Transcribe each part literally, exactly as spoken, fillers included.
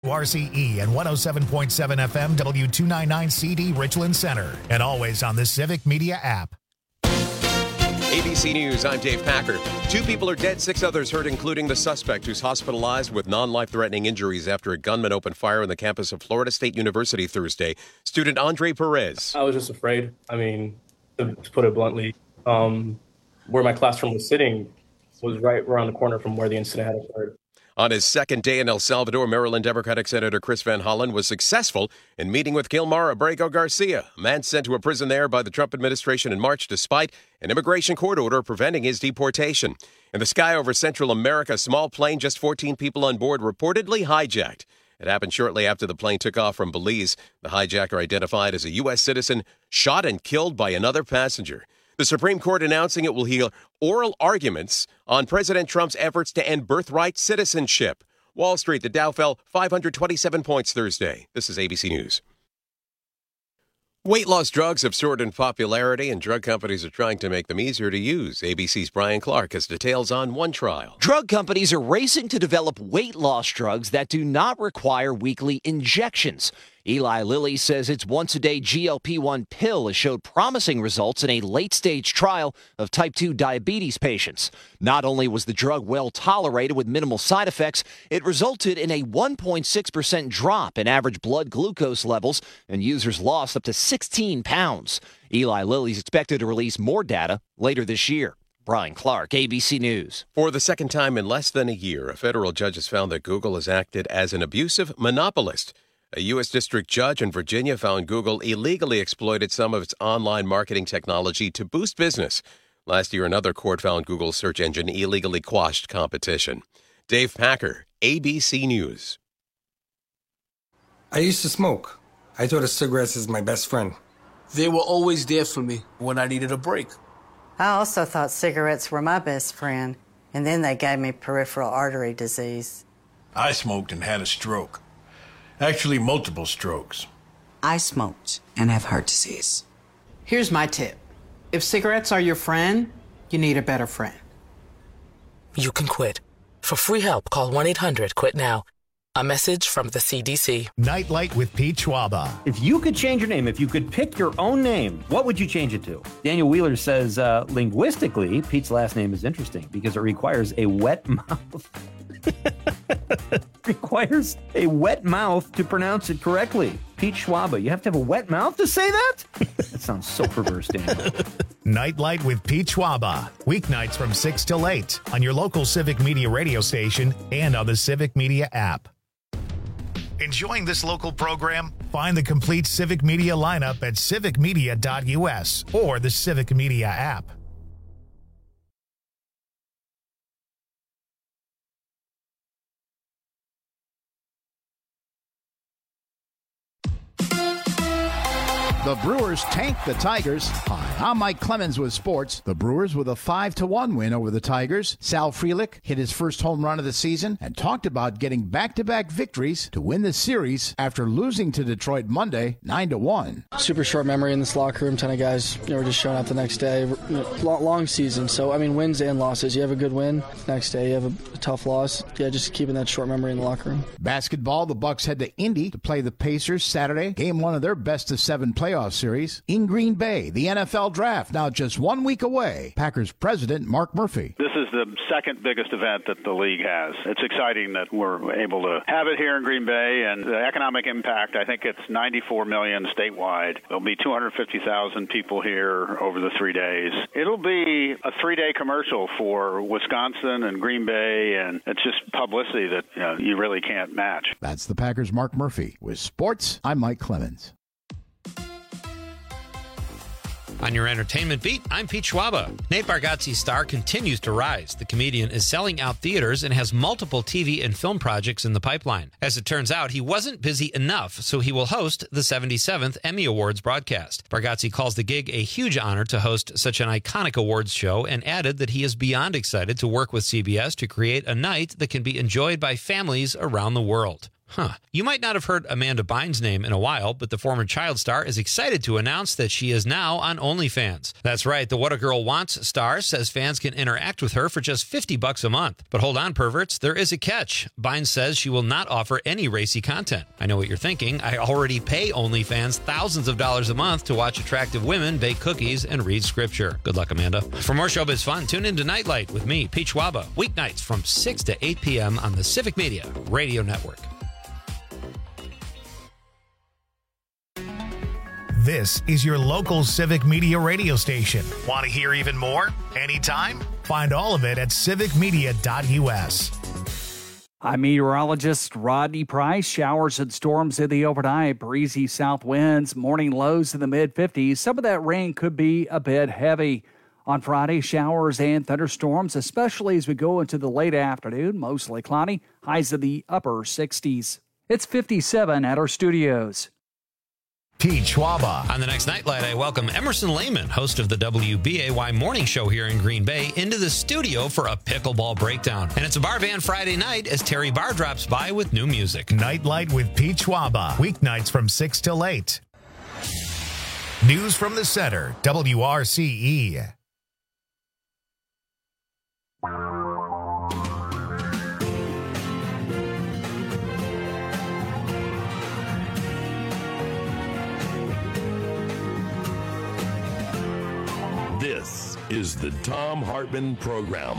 R C E and one oh seven point seven F M W two ninety-nine C D Richland Center, and always on the Civic Media app. A B C News, I'm Dave Packer. Two people are dead, six others hurt, including the suspect who's hospitalized with non-life-threatening injuries after a gunman opened fire on the campus of Florida State University Thursday. Student Andre Perez. I was just afraid. I mean, to, to put it bluntly, um, where my classroom was sitting was right around the corner from where the incident had occurred. On his second day in El Salvador, Maryland Democratic Senator Chris Van Hollen was successful in meeting with Gilmar Abrego Garcia, a man sent to a prison there by the Trump administration in March despite an immigration court order preventing his deportation. In the sky over Central America, a small plane, just fourteen people on board, reportedly hijacked. It happened shortly after the plane took off from Belize. The hijacker, identified as a U S citizen, shot and killed by another passenger. The Supreme Court announcing it will hear oral arguments on President Trump's efforts to end birthright citizenship. Wall Street, the Dow fell five hundred twenty-seven points Thursday. This is A B C News. Weight loss drugs have soared in popularity, and drug companies are trying to make them easier to use. A B C's Brian Clark has details on one trial. Drug companies are racing to develop weight loss drugs that do not require weekly injections. Eli Lilly says its once-a-day G L P one pill has showed promising results in a late-stage trial of type two diabetes patients. Not only was the drug well tolerated with minimal side effects, it resulted in a one point six percent drop in average blood glucose levels, and users lost up to sixteen pounds. Eli Lilly is expected to release more data later this year. Brian Clark, A B C News. For the second time in less than a year, a federal judge has found that Google has acted as an abusive monopolist. A U S district judge in Virginia found Google illegally exploited some of its online marketing technology to boost business. Last year, another court found Google's search engine illegally quashed competition. Dave Packer, A B C News. I used to smoke. I thought of cigarettes as my best friend. They were always there for me when I needed a break. I also thought cigarettes were my best friend, and then they gave me peripheral artery disease. I smoked and had a stroke. Actually, multiple strokes. I smoked and have heart disease. Here's my tip. If cigarettes are your friend, you need a better friend. You can quit. For free help, call one eight hundred quit now. A message from the C D C. Nightlight with Pete Schwaba. If you could change your name, if you could pick your own name, what would you change it to? Daniel Wheeler says, uh, linguistically, Pete's last name is interesting because it requires a wet mouth. requires a wet mouth to pronounce it correctly. Pete Schwaba, you have to have a wet mouth to say that? That sounds so perverse, Daniel. Nightlight with Pete Schwaba. Weeknights from six till eight on your local Civic Media radio station and on the Civic Media app. Enjoying this local program? Find the complete Civic Media lineup at civic media dot U S or the Civic Media app. The Brewers tanked the Tigers. Hi, I'm Mike Clemens with sports. The Brewers with a five to one win over the Tigers. Sal Frelick hit his first home run of the season and talked about getting back-to-back victories to win the series after losing to Detroit Monday nine to one. Super short memory in this locker room. Ton of guys, you know, were just showing up the next day. Long, long season, so I mean wins and losses. You have a good win, next day you have a, a tough loss. Yeah, just keeping that short memory in the locker room. Basketball, the Bucks head to Indy to play the Pacers Saturday. Game one of their best of seven playoffs series in Green Bay. The N F L draft now just one week away. Packers president Mark Murphy. This is the second biggest event that the league has. It's exciting that we're able to have it here in Green Bay, and the economic impact, I think it's ninety-four million statewide. There'll be two hundred fifty thousand people here over the three days. It'll be a three-day commercial for Wisconsin and Green Bay, and it's just publicity that you know, you really can't match. That's the Packers' Mark Murphy. With sports, I'm Mike Clemens. On your entertainment beat, I'm Pete Schwaba. Nate Bargatze's star continues to rise. The comedian is selling out theaters and has multiple T V and film projects in the pipeline. As it turns out, he wasn't busy enough, so he will host the seventy-seventh Emmy Awards broadcast. Bargatze calls the gig a huge honor to host such an iconic awards show and added that he is beyond excited to work with C B S to create a night that can be enjoyed by families around the world. Huh. You might not have heard Amanda Bynes' name in a while, but the former child star is excited to announce that she is now on OnlyFans. That's right. The What a Girl Wants star says fans can interact with her for just fifty bucks a month. But hold on, perverts. There is a catch. Bynes says she will not offer any racy content. I know what you're thinking. I already pay OnlyFans thousands of dollars a month to watch attractive women bake cookies and read scripture. Good luck, Amanda. For more showbiz fun, tune in to Nightlight with me, Pete Schwaba, weeknights from six to eight p.m. on the Civic Media Radio Network. This is your local Civic Media radio station. Want to hear even more? Anytime? Find all of it at civic media dot u s. I'm meteorologist Rodney Price. Showers and storms in the overnight, breezy south winds, morning lows in the mid fifties. Some of that rain could be a bit heavy. On Friday, showers and thunderstorms, especially as we go into the late afternoon, mostly cloudy, highs in the upper sixties. It's fifty-seven at our studios. Pete Schwaba. On the next Nightlight, I welcome Emerson Lehman, host of the W B A Y Morning Show here in Green Bay, into the studio for a pickleball breakdown. And it's a Bar Van Friday night as Terry Barr drops by with new music. Nightlight with Pete Schwaba. Weeknights from six till eight. News from the center, W R C E. This is the Thom Hartmann Program.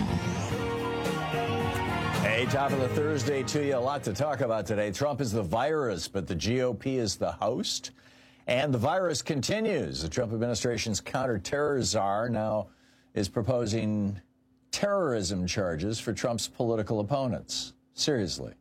Hey, top of the Thursday to you. A lot to talk about today. Trump is the virus, but the G O P is the host. And the virus continues. The Trump administration's counterterror czar now is proposing terrorism charges for Trump's political opponents. Seriously.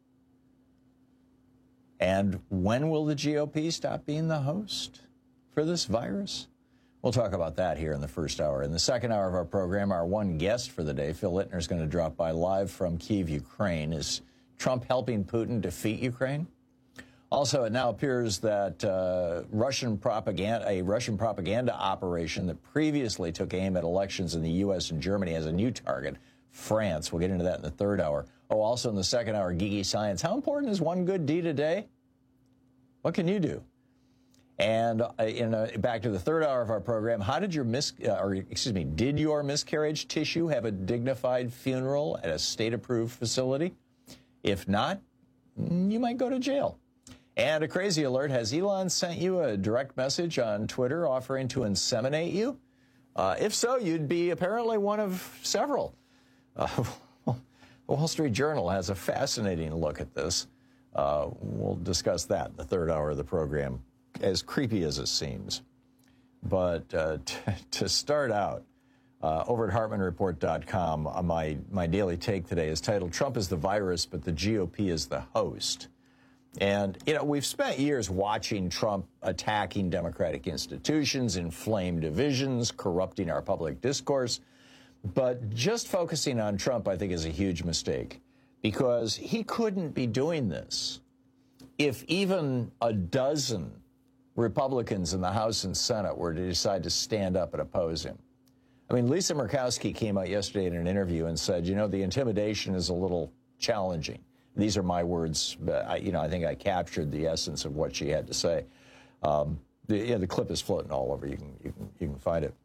And when will the G O P stop being the host for this virus? We'll talk about that here in the first hour. In the second hour of our program, our one guest for the day, Phil Littner, is going to drop by live from Kyiv, Ukraine. Is Trump helping Putin defeat Ukraine? Also, it now appears that uh, Russian propaganda, a Russian propaganda operation that previously took aim at elections in the U S and Germany has a new target, France. We'll get into that in the third hour. Oh, also in the second hour, Geeky Science. How important is one good deed a day? What can you do? And uh, in a, back to the third hour of our program, how did your mis uh, or excuse me, did your miscarriage tissue have a dignified funeral at a state-approved facility? If not, you might go to jail. And a crazy alert: has Elon sent you a direct message on Twitter offering to inseminate you? Uh, if so, you'd be apparently one of several. Uh, the Wall Street Journal has a fascinating look at this. Uh, we'll discuss that in the third hour of the program. As creepy as it seems. But uh, t to start out, uh, over at Hartmann Report dot com, uh, my, my daily take today is titled, Trump is the virus, but the G O P is the host. And, you know, we've spent years watching Trump attacking democratic institutions, inflame divisions, corrupting our public discourse. But just focusing on Trump, I think, is a huge mistake, because he couldn't be doing this if even a dozen Republicans in the House and Senate were to decide to stand up and oppose him. I mean, Lisa Murkowski came out yesterday in an interview and said, you know, the intimidation is a little challenging. These are my words, but I, you know, I think I captured the essence of what she had to say. Um, the, yeah, the clip is floating all over. You can, you can, you can find it.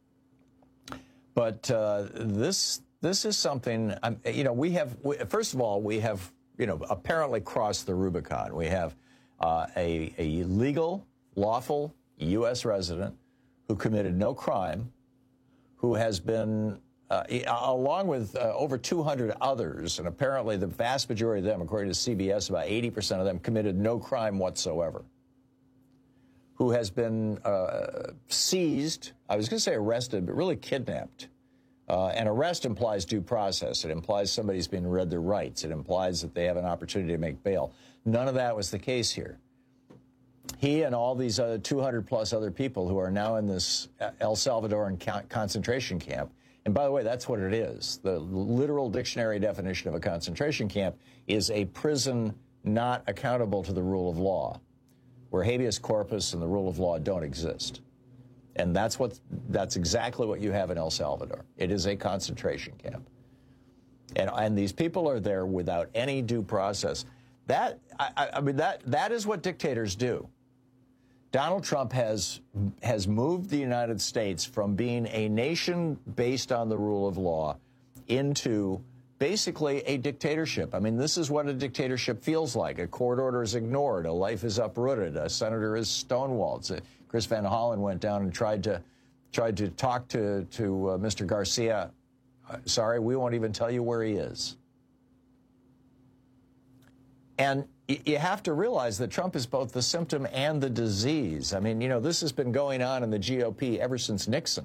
But uh, this, this is something, um, you know, we have, we, first of all, we have, you know, apparently crossed the Rubicon. We have uh, a, a legal, lawful U S resident who committed no crime, who has been, uh, along with uh, over two hundred others, and apparently the vast majority of them, according to C B S, about eighty percent of them committed no crime whatsoever, who has been uh, seized, I was going to say arrested, but really kidnapped. Uh, and arrest implies due process. It implies somebody's been read their rights. It implies that they have an opportunity to make bail. None of that was the case here. He and all these other two hundred plus other people who are now in this El Salvadoran concentration camp, and by the way, that's what it is. The literal dictionary definition of a concentration camp is a prison not accountable to the rule of law, where habeas corpus and the rule of law don't exist. And that's what that's exactly what you have in El Salvador. It is a concentration camp. And, and these people are there without any due process. That I, I mean that that is what dictators do. Donald Trump has has moved the United States from being a nation based on the rule of law into basically a dictatorship. I mean, this is what a dictatorship feels like. A court order is ignored. A life is uprooted. A senator is stonewalled. Chris Van Hollen went down and tried to tried to talk to to uh, Mister Garcia. Uh, sorry, we won't even tell you where he is. And you have to realize that Trump is both the symptom and the disease. I mean, you know, this has been going on in the G O P ever since Nixon.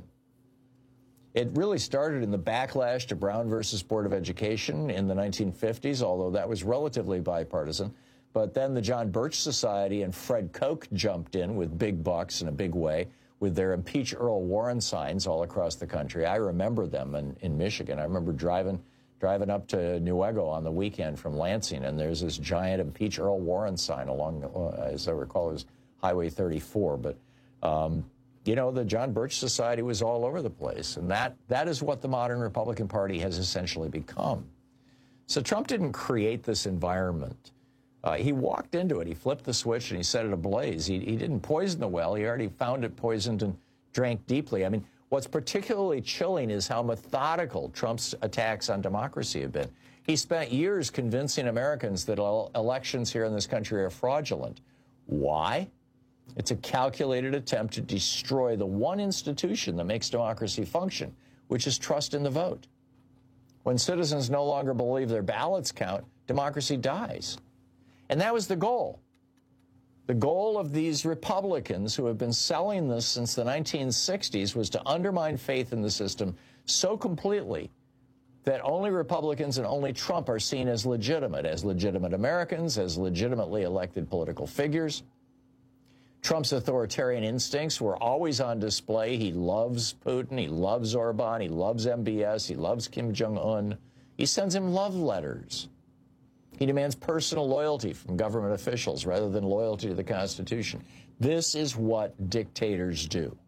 It really started in the backlash to Brown versus Board of Education in the nineteen fifties, although that was relatively bipartisan. But then the John Birch Society and Fred Koch jumped in with big bucks in a big way with their Impeach Earl Warren signs all across the country. I remember them in, in Michigan. I remember driving driving up to Newego on the weekend from Lansing, and there's this giant Impeach Earl Warren sign along, uh, as I recall, it was Highway thirty-four. But, um, you know, the John Birch Society was all over the place, and that that is what the modern Republican Party has essentially become. So Trump didn't create this environment. Uh, he walked into it. He flipped the switch, and he set it ablaze. He, he didn't poison the well. He already found it poisoned and drank deeply. I mean, what's particularly chilling is how methodical Trump's attacks on democracy have been. He spent years convincing Americans that elections here in this country are fraudulent. Why? It's a calculated attempt to destroy the one institution that makes democracy function, which is trust in the vote. When citizens no longer believe their ballots count, democracy dies. And that was the goal. The goal of these Republicans who have been selling this since the nineteen sixties was to undermine faith in the system so completely that only Republicans and only Trump are seen as legitimate, as legitimate Americans, as legitimately elected political figures. Trump's authoritarian instincts were always on display. He loves Putin. He loves Orban. He loves M B S. He loves Kim Jong-un. He sends him love letters. He demands personal loyalty from government officials rather than loyalty to the Constitution. This is what dictators do.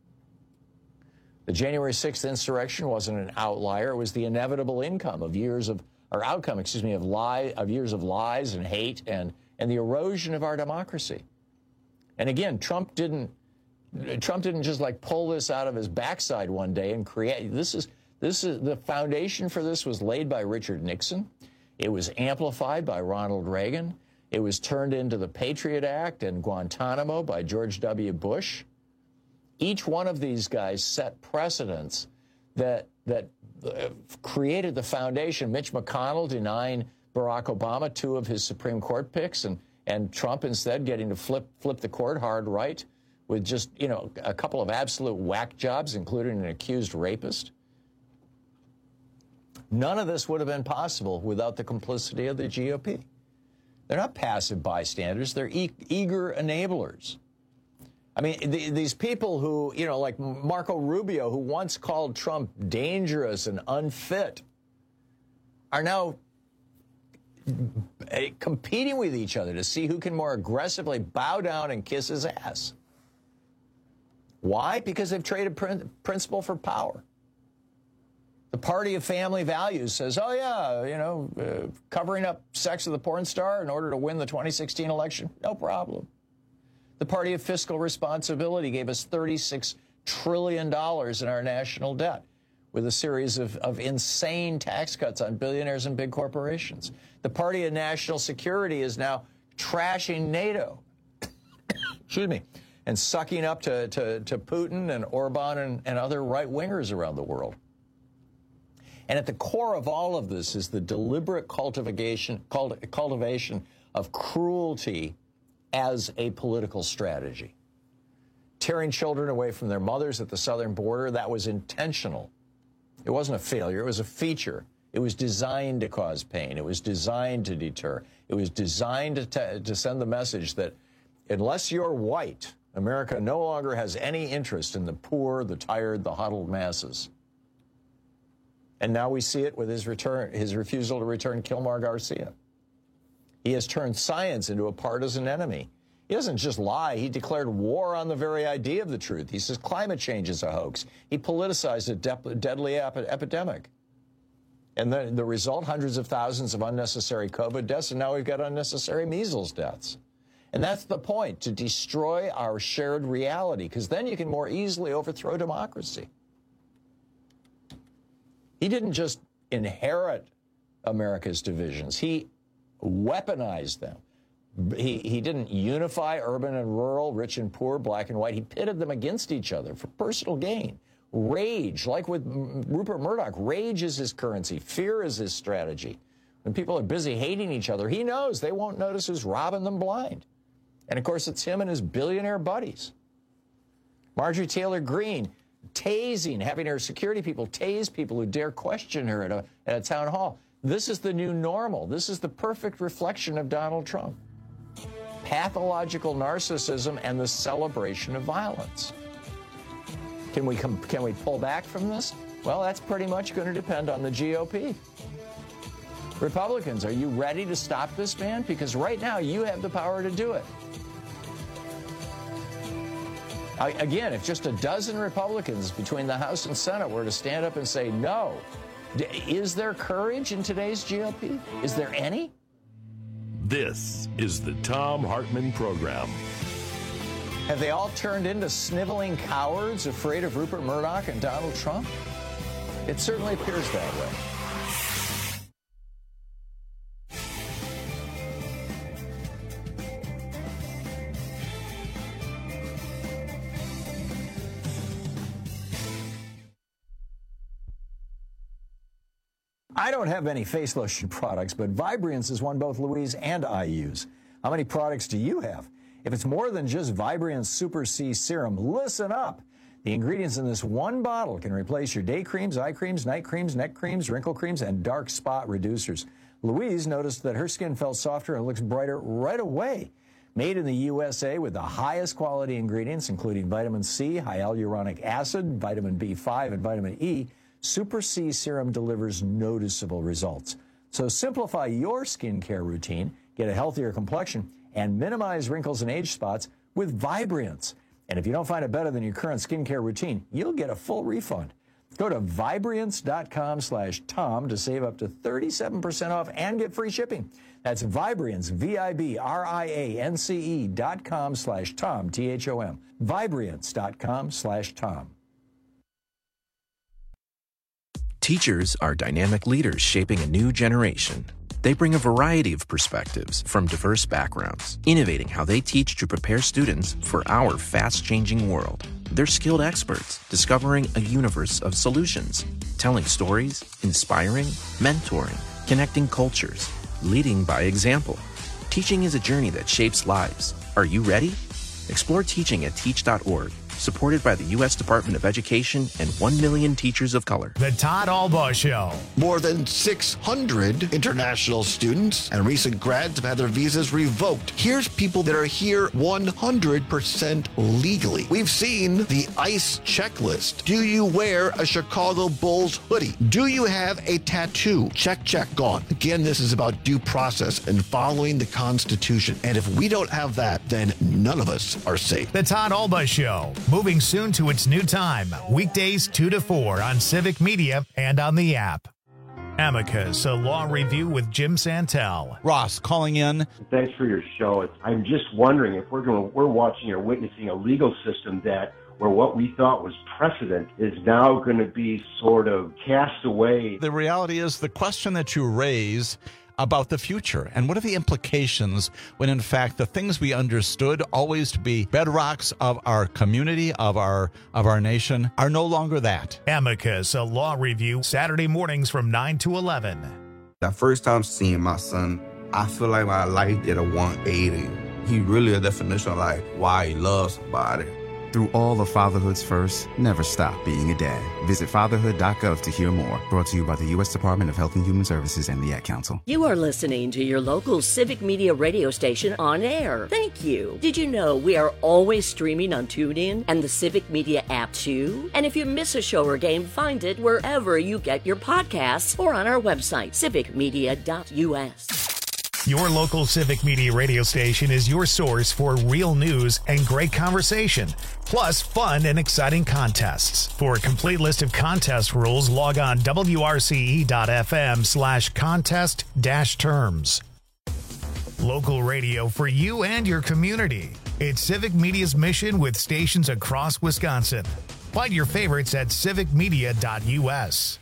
The January sixth insurrection wasn't an outlier. It was the inevitable income of years of, or outcome, excuse me, of lie, of years of lies and hate and, and the erosion of our democracy. And again, Trump didn't, Trump didn't just like pull this out of his backside one day and create, this is, this is, the foundation for this was laid by Richard Nixon. It was amplified by Ronald Reagan. It was turned into the Patriot Act and Guantanamo by George W. Bush. Each one of these guys set precedents that that uh, created the foundation. Mitch McConnell denying Barack Obama two of his Supreme Court picks, and and Trump instead getting to flip flip the court hard right with just, you know, a couple of absolute whack jobs, including an accused rapist. None of this would have been possible without the complicity of the G O P. They're not passive bystanders. They're e eager enablers. I mean, the, these people who, you know, like Marco Rubio, who once called Trump dangerous and unfit, are now competing with each other to see who can more aggressively bow down and kiss his ass. Why? Because they've traded prin principle for power. The party of family values says, oh, yeah, you know, uh, covering up sex with a porn star in order to win the twenty sixteen election, no problem. The party of fiscal responsibility gave us thirty-six trillion dollars in our national debt with a series of, of insane tax cuts on billionaires and big corporations. The party of national security is now trashing NATO, excuse me, and sucking up to, to, to Putin and Orban and, and other right-wingers around the world. And at the core of all of this is the deliberate cultivation, cultivation of cruelty as a political strategy. Tearing children away from their mothers at the southern border, that was intentional. It wasn't a failure, it was a feature. It was designed to cause pain. It was designed to deter. It was designed to, t to send the message that unless you're white, America no longer has any interest in the poor, the tired, the huddled masses. And now we see it with his return, his refusal to return Kilmar Garcia. He has turned science into a partisan enemy. He doesn't just lie. He declared war on the very idea of the truth. He says climate change is a hoax. He politicized a de deadly ep epidemic. And the, the result, hundreds of thousands of unnecessary COVID deaths, and now we've got unnecessary measles deaths. And that's the point, to destroy our shared reality, because then you can more easily overthrow democracy. He didn't just inherit America's divisions. He weaponized them. He, he didn't unify urban and rural, rich and poor, black and white. He pitted them against each other for personal gain. Rage, like with Rupert Murdoch, rage is his currency. Fear is his strategy. When people are busy hating each other, he knows they won't notice who's robbing them blind. And, of course, it's him and his billionaire buddies. Marjorie Taylor Greene tasing, having her security people tase people who dare question her at a, at a town hall. This is the new normal. This is the perfect reflection of Donald Trump. Pathological narcissism and the celebration of violence. Can we, com- can we pull back from this? Well, that's pretty much going to depend on the G O P. Republicans, are you ready to stop this man? Because right now you have the power to do it. I, again, if just a dozen Republicans between the House and Senate were to stand up and say no, d- is there courage in today's G O P? Is there any? This is the Thom Hartmann Program. Have they all turned into sniveling cowards afraid of Rupert Murdoch and Donald Trump? It certainly appears that way. I don't have any face lotion products, but Vibriance is one both Louise and I use. How many products do you have? If it's more than just Vibriance Super C Serum, listen up. The ingredients in this one bottle can replace your day creams, eye creams, night creams, neck creams, wrinkle creams, and dark spot reducers. Louise noticed that her skin felt softer and looks brighter right away. Made in the U S A with the highest quality ingredients, including vitamin C, hyaluronic acid, vitamin B five, and vitamin E, Super C Serum delivers noticeable results. So simplify your skincare routine, get a healthier complexion, and minimize wrinkles and age spots with Vibriance. And if you don't find it better than your current skincare routine, you'll get a full refund. Go to Vibriance.com slash Tom to save up to thirty-seven percent off and get free shipping. That's Vibriance, V I B R I A N C E dot com slash Tom, T H O M. Vibriance.com slash Tom. Teachers are dynamic leaders shaping a new generation. They bring a variety of perspectives from diverse backgrounds, innovating how they teach to prepare students for our fast-changing world. They're skilled experts, discovering a universe of solutions, telling stories, inspiring, mentoring, connecting cultures, leading by example. Teaching is a journey that shapes lives. Are you ready? Explore teaching at teach dot org. Supported by the U S Department of Education and one million teachers of color. The Todd Albaugh Show. More than six hundred international students and recent grads have had their visas revoked. Here's people that are here one hundred percent legally. We've seen the ICE checklist. Do you wear a Chicago Bulls hoodie? Do you have a tattoo? Check, check, gone. Again, this is about due process and following the Constitution. And if we don't have that, then none of us are safe. The Todd Albaugh Show. Moving soon to its new time, weekdays two to four on Civic Media and on the app. Amicus, a law review with Jim Santel. Ross calling in. Thanks for your show. I'm just wondering if we're going, we're watching or witnessing a legal system that where what we thought was precedent is now going to be sort of cast away. The reality is the question that you raise about the future and what are the implications when in fact the things we understood always to be bedrocks of our community, of our of our nation, are no longer that. Amicus, a law review, Saturday mornings from nine to eleven. The first time seeing my son, I feel like my life did a one eighty. He really a definition of like why he loves somebody. Through all of fatherhood's first, never stop being a dad. Visit fatherhood dot gov to hear more. Brought to you by the U S Department of Health and Human Services and the Ad Council. You are listening to your local Civic Media radio station on air. Thank you. Did you know we are always streaming on TuneIn and the Civic Media app too? And if you miss a show or game, find it wherever you get your podcasts or on our website, civic media dot U S. Your local Civic Media radio station is your source for real news and great conversation, plus fun and exciting contests. For a complete list of contest rules, log on W R C E dot F M slash contest dash terms. Local radio for you and your community. It's Civic Media's mission with stations across Wisconsin. Find your favorites at civic media dot U S.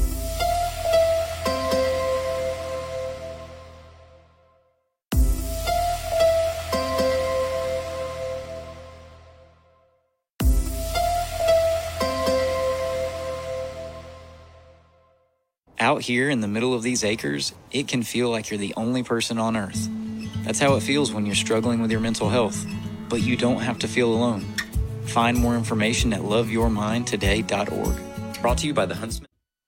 Out here in the middle of these acres, it can feel like you're the only person on Earth. That's how it feels when you're struggling with your mental health. But you don't have to feel alone. Find more information at love your mind today dot org. Brought to you by the Huntsman.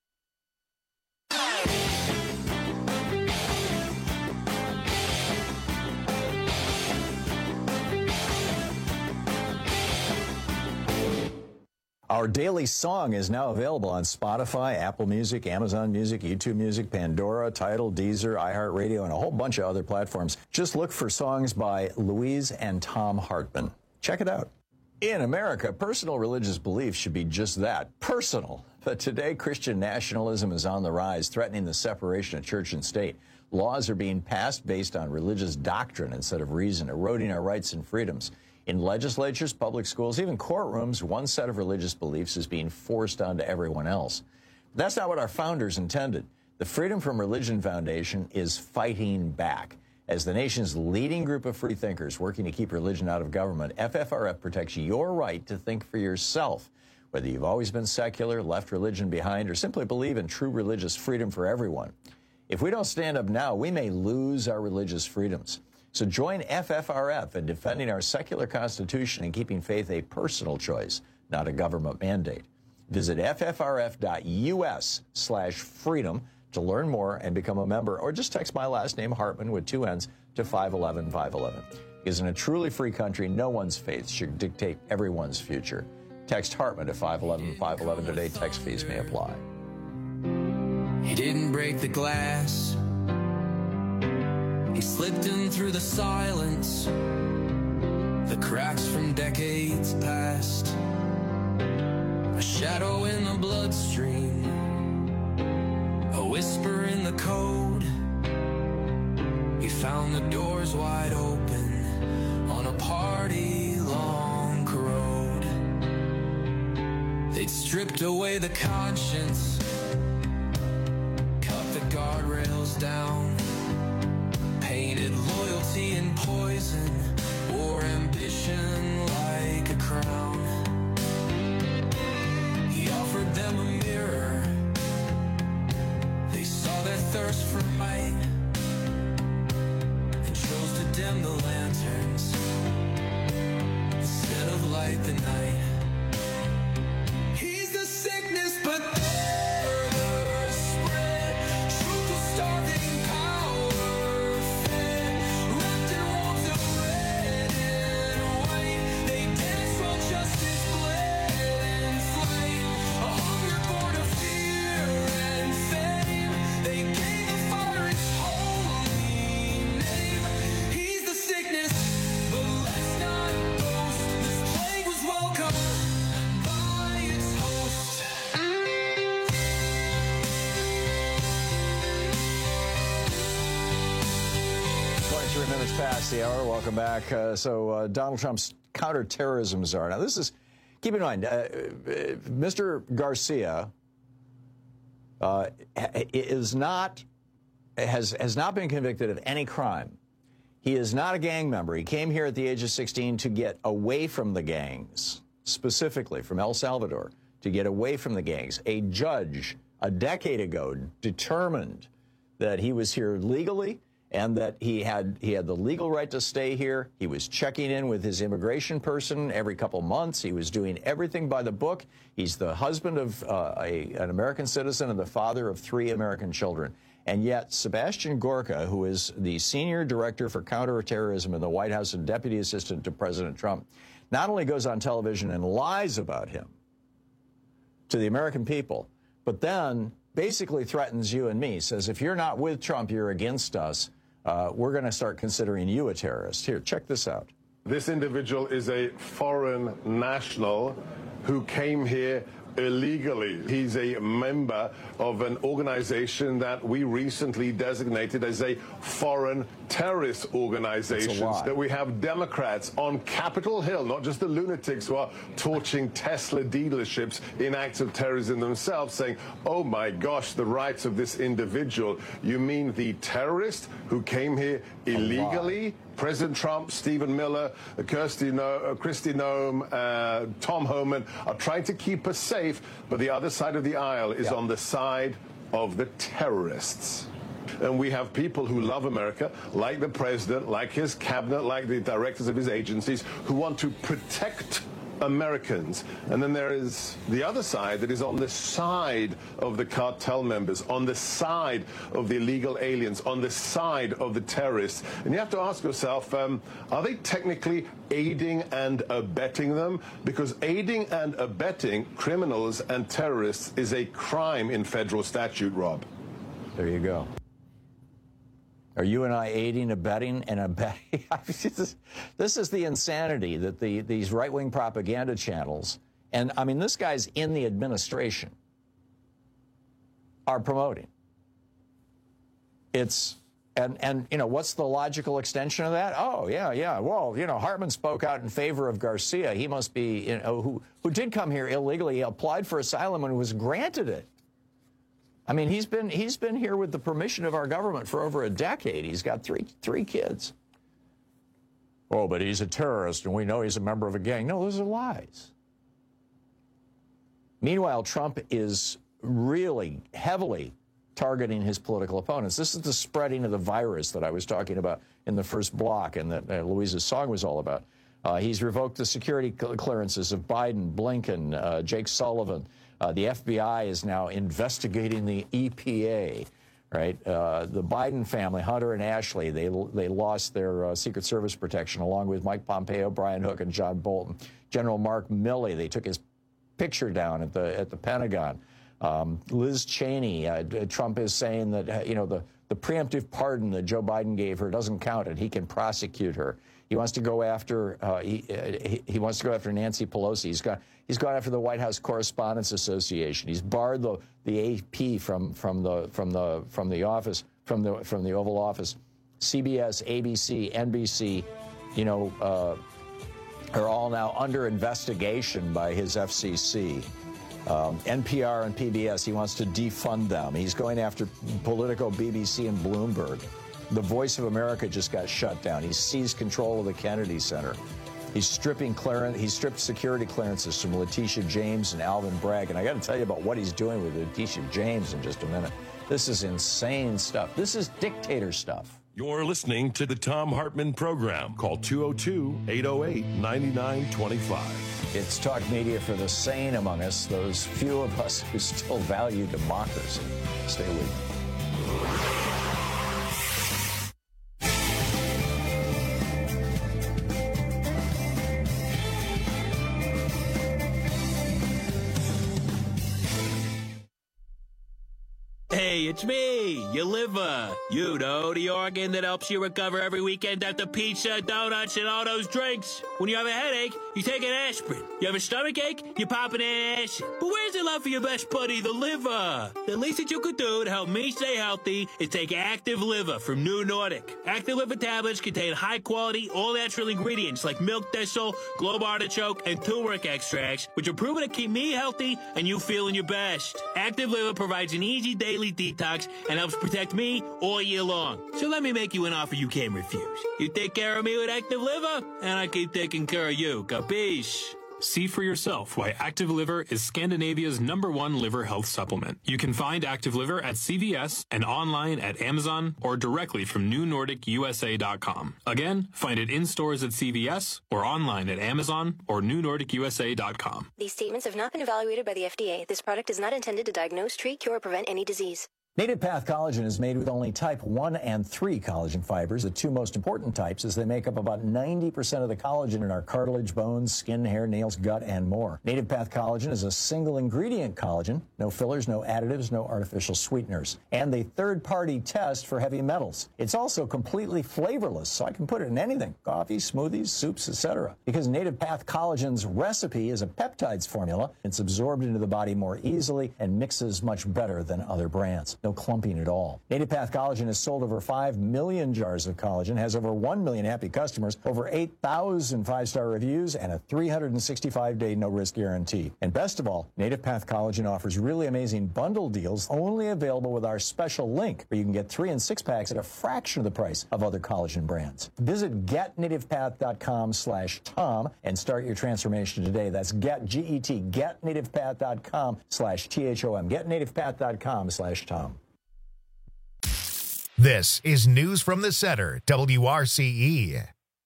Our daily song is now available on Spotify, Apple Music, Amazon Music, YouTube Music, Pandora, Tidal, Deezer, iHeartRadio, and a whole bunch of other platforms. Just look for songs by Louise and Tom Hartman. Check it out. In America, personal religious beliefs should be just that, personal. But today, Christian nationalism is on the rise, threatening the separation of church and state. Laws are being passed based on religious doctrine instead of reason, eroding our rights and freedoms. In legislatures, public schools, even courtrooms, one set of religious beliefs is being forced onto everyone else. That's not what our founders intended. The Freedom from Religion Foundation is fighting back. As the nation's leading group of free thinkers working to keep religion out of government, F F R F protects your right to think for yourself. Whether you've always been secular, left religion behind, or simply believe in true religious freedom for everyone. If we don't stand up now, we may lose our religious freedoms. So join F F R F in defending our secular constitution and keeping faith a personal choice, not a government mandate. Visit F F R F dot U S slash freedom to learn more and become a member, or just text my last name, Hartman, with two N's, to five one one five one one. Because in a truly free country, no one's faith should dictate everyone's future. Text Hartman to five one one five one one today. Text fees may apply. He didn't break the glass. He slipped in through the silence, the cracks from decades past, a shadow in the bloodstream, a whisper in the code. He found the doors wide open on a party long road. They'd stripped away the conscience, cut the guardrails down, painted loyalty in poison, wore ambition like a crown. He offered them a mirror. They saw their thirst for might and chose to dim the lanterns instead of light the night. He's the sickness, but they're the spread. Truth is starving power. Minutes past the hour. Welcome back. Uh, so uh, Donald Trump's counterterrorism czar. Now, this is, keep in mind, uh, uh, Mister Garcia uh, is not has has not been convicted of any crime. He is not a gang member. He came here at the age of sixteen to get away from the gangs, specifically from El Salvador, to get away from the gangs. A judge a decade ago determined that he was here legally and that he had he had the legal right to stay here. He was checking in with his immigration person every couple months. He was doing everything by the book. He's the husband of uh, a, an American citizen and the father of three American children. And yet, Sebastian Gorka, who is the senior director for counterterrorism in the White House and deputy assistant to President Trump, not only goes on television and lies about him to the American people, but then basically threatens you and me, says if you're not with Trump, you're against us. uh, we're going to start considering you a terrorist. Here, check this out. This individual is a foreign national who came here illegally. He's a member of an organization that we recently designated as a foreign terrorist organization. That we have Democrats on Capitol Hill, not just the lunatics who are torching Tesla dealerships in acts of terrorism themselves, saying, oh my gosh, the rights of this individual. You mean the terrorist who came here illegally? President Trump, Stephen Miller, Kirsty no- Kristi Noem, uh, Tom Homan are trying to keep us safe, but the other side of the aisle is on the side of the terrorists. And we have people who love America, like the president, like his cabinet, like the directors of his agencies, who want to protect Americans. And then there is the other side that is on the side of the cartel members, on the side of the illegal aliens, on the side of the terrorists. And you have to ask yourself, um, are they technically aiding and abetting them? Because aiding and abetting criminals and terrorists is a crime in federal statute, Rob. There you go. Are you and I aiding, abetting, and abetting? This is the insanity that the these right-wing propaganda channels, and I mean, this guy's in the administration, are promoting. It's, and, and you know, what's the logical extension of that? Oh, yeah, yeah. Well, you know, Hartman spoke out in favor of Garcia. He must be, you know, who, who did come here illegally. He applied for asylum and was granted it. I mean, he's been he's been here with the permission of our government for over a decade. He's got three three kids. Oh, but he's a terrorist, and we know he's a member of a gang. No, those are lies. Meanwhile, Trump is really heavily targeting his political opponents. This is the spreading of the virus that I was talking about in the first block, and that uh, Louisa's song was all about. Uh, he's revoked the security clearances of Biden, Blinken, uh, Jake Sullivan. Uh, the F B I is now investigating the E P A, right? Uh, the Biden family, Hunter and Ashley, they they lost their uh, Secret Service protection along with Mike Pompeo, Brian Hook, and John Bolton. General Mark Milley, they took his picture down at the at the Pentagon. Um, Liz Cheney, uh, Trump is saying that uh, you know the the preemptive pardon that Joe Biden gave her doesn't count, and he can prosecute her. He wants to go after uh, he, uh, he he wants to go after Nancy Pelosi. He's got he's gone after the White House Correspondents Association. He's barred the the A P from from the from the from the office from the from the Oval Office. C B S, A B C, N B C, you know, uh, are all now under investigation by his F C C. Um, N P R and P B S, he wants to defund them. He's going after Politico, B B C, and Bloomberg. The Voice of America just got shut down. He's seized control of the Kennedy Center. He's stripping clearance. He stripped security clearances from Letitia James and Alvin Bragg. And I got to tell you about what he's doing with Letitia James in just a minute. This is insane stuff. This is dictator stuff. You're listening to the Thom Hartmann Program. Call two oh two, eight oh eight, nine nine two five. It's talk media for the sane among us, those few of us who still value democracy. Stay with me. Hey, it's me, your liver. You know, the organ that helps you recover every weekend after pizza, donuts, and all those drinks. When you have a headache, you take an aspirin. You have a stomach ache, you pop an acid. But where's the love for your best buddy, the liver? The least that you could do to help me stay healthy is take Active Liver from New Nordic. Active Liver tablets contain high-quality, all-natural ingredients like milk thistle, globe artichoke, and turmeric extracts, which are proven to keep me healthy and you feeling your best. Active Liver provides an easy daily detox and helps protect me all year long. So let me make you an offer you can't refuse. You take care of me with Active Liver, and I keep taking care of you. Capiche? See for yourself why Active Liver is Scandinavia's number one liver health supplement. You can find Active Liver at C V S and online at Amazon or directly from new nordic U S A dot com. Again, find it in stores at C V S or online at Amazon or new nordic U S A dot com. These statements have not been evaluated by the F D A. This product is not intended to diagnose, treat, cure, or prevent any disease. Native Path Collagen is made with only type one and three collagen fibers, the two most important types, as they make up about ninety percent of the collagen in our cartilage, bones, skin, hair, nails, gut, and more. Native Path Collagen is a single ingredient collagen, no fillers, no additives, no artificial sweeteners, and a third-party test for heavy metals. It's also completely flavorless, so I can put it in anything, coffee, smoothies, soups, et cetera. Because Native Path Collagen's recipe is a peptides formula, it's absorbed into the body more easily and mixes much better than other brands. No clumping at all. Native Path Collagen has sold over five million jars of collagen, has over one million happy customers, over eight thousand five-star reviews, and a three hundred sixty-five day no-risk guarantee. And best of all, Native Path Collagen offers really amazing bundle deals only available with our special link, where you can get three and six packs at a fraction of the price of other collagen brands. Visit getnativepath.com slash Tom and start your transformation today. That's get, G E T, getnativepath.com slash T H O M. Getnativepath.com slash Tom. This is News from the Center, W R C E.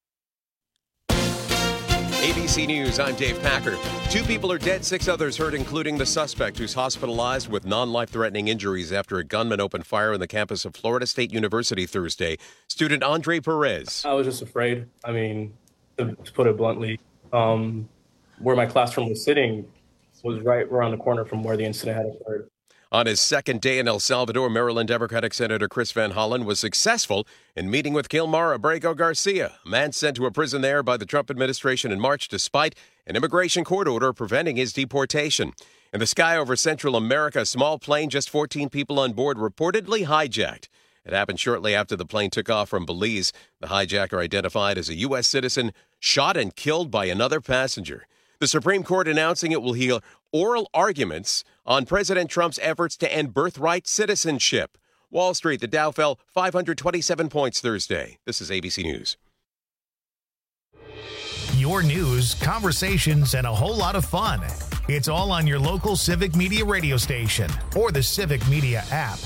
A B C News, I'm Dave Packer. Two people are dead, six others hurt, including the suspect who's hospitalized with non-life-threatening injuries after a gunman opened fire on the campus of Florida State University Thursday. Student Andre Perez. I was just afraid. I mean, to, to put it bluntly, um, where my classroom was sitting was right around the corner from where the incident had occurred. On his second day in El Salvador, Maryland Democratic Senator Chris Van Hollen was successful in meeting with Gilmar Abrego Garcia, a man sent to a prison there by the Trump administration in March despite an immigration court order preventing his deportation. In the sky over Central America, a small plane, just fourteen people on board, reportedly hijacked. It happened shortly after the plane took off from Belize. The hijacker, identified as a U S citizen, shot and killed by another passenger. The Supreme Court announcing it will hear oral arguments on President Trump's efforts to end birthright citizenship. Wall Street, the Dow fell five hundred twenty-seven points Thursday. This is A B C News. Your news, conversations, and a whole lot of fun. It's all on your local Civic Media radio station or the Civic Media app.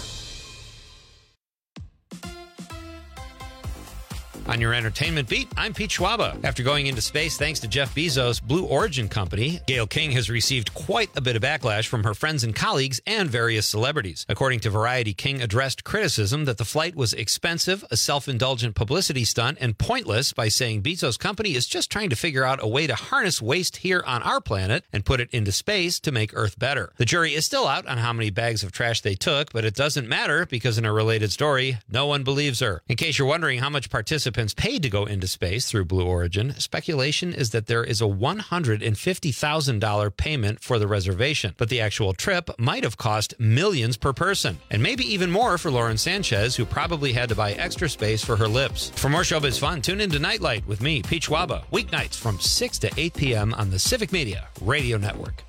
On your entertainment beat, I'm Pete Schwaba. After going into space thanks to Jeff Bezos' Blue Origin company, Gayle King has received quite a bit of backlash from her friends and colleagues and various celebrities. According to Variety, King addressed criticism that the flight was expensive, a self-indulgent publicity stunt, and pointless by saying Bezos' company is just trying to figure out a way to harness waste here on our planet and put it into space to make Earth better. The jury is still out on how many bags of trash they took, but it doesn't matter because in a related story, no one believes her. In case you're wondering how much participants paid to go into space through Blue Origin, speculation is that there is a one hundred fifty thousand dollars payment for the reservation, but the actual trip might have cost millions per person, and maybe even more for Lauren Sanchez, who probably had to buy extra space for her lips. For more showbiz fun, tune into Nightlight with me, Pete Schwaba, weeknights from six to eight p.m. on the Civic Media Radio Network.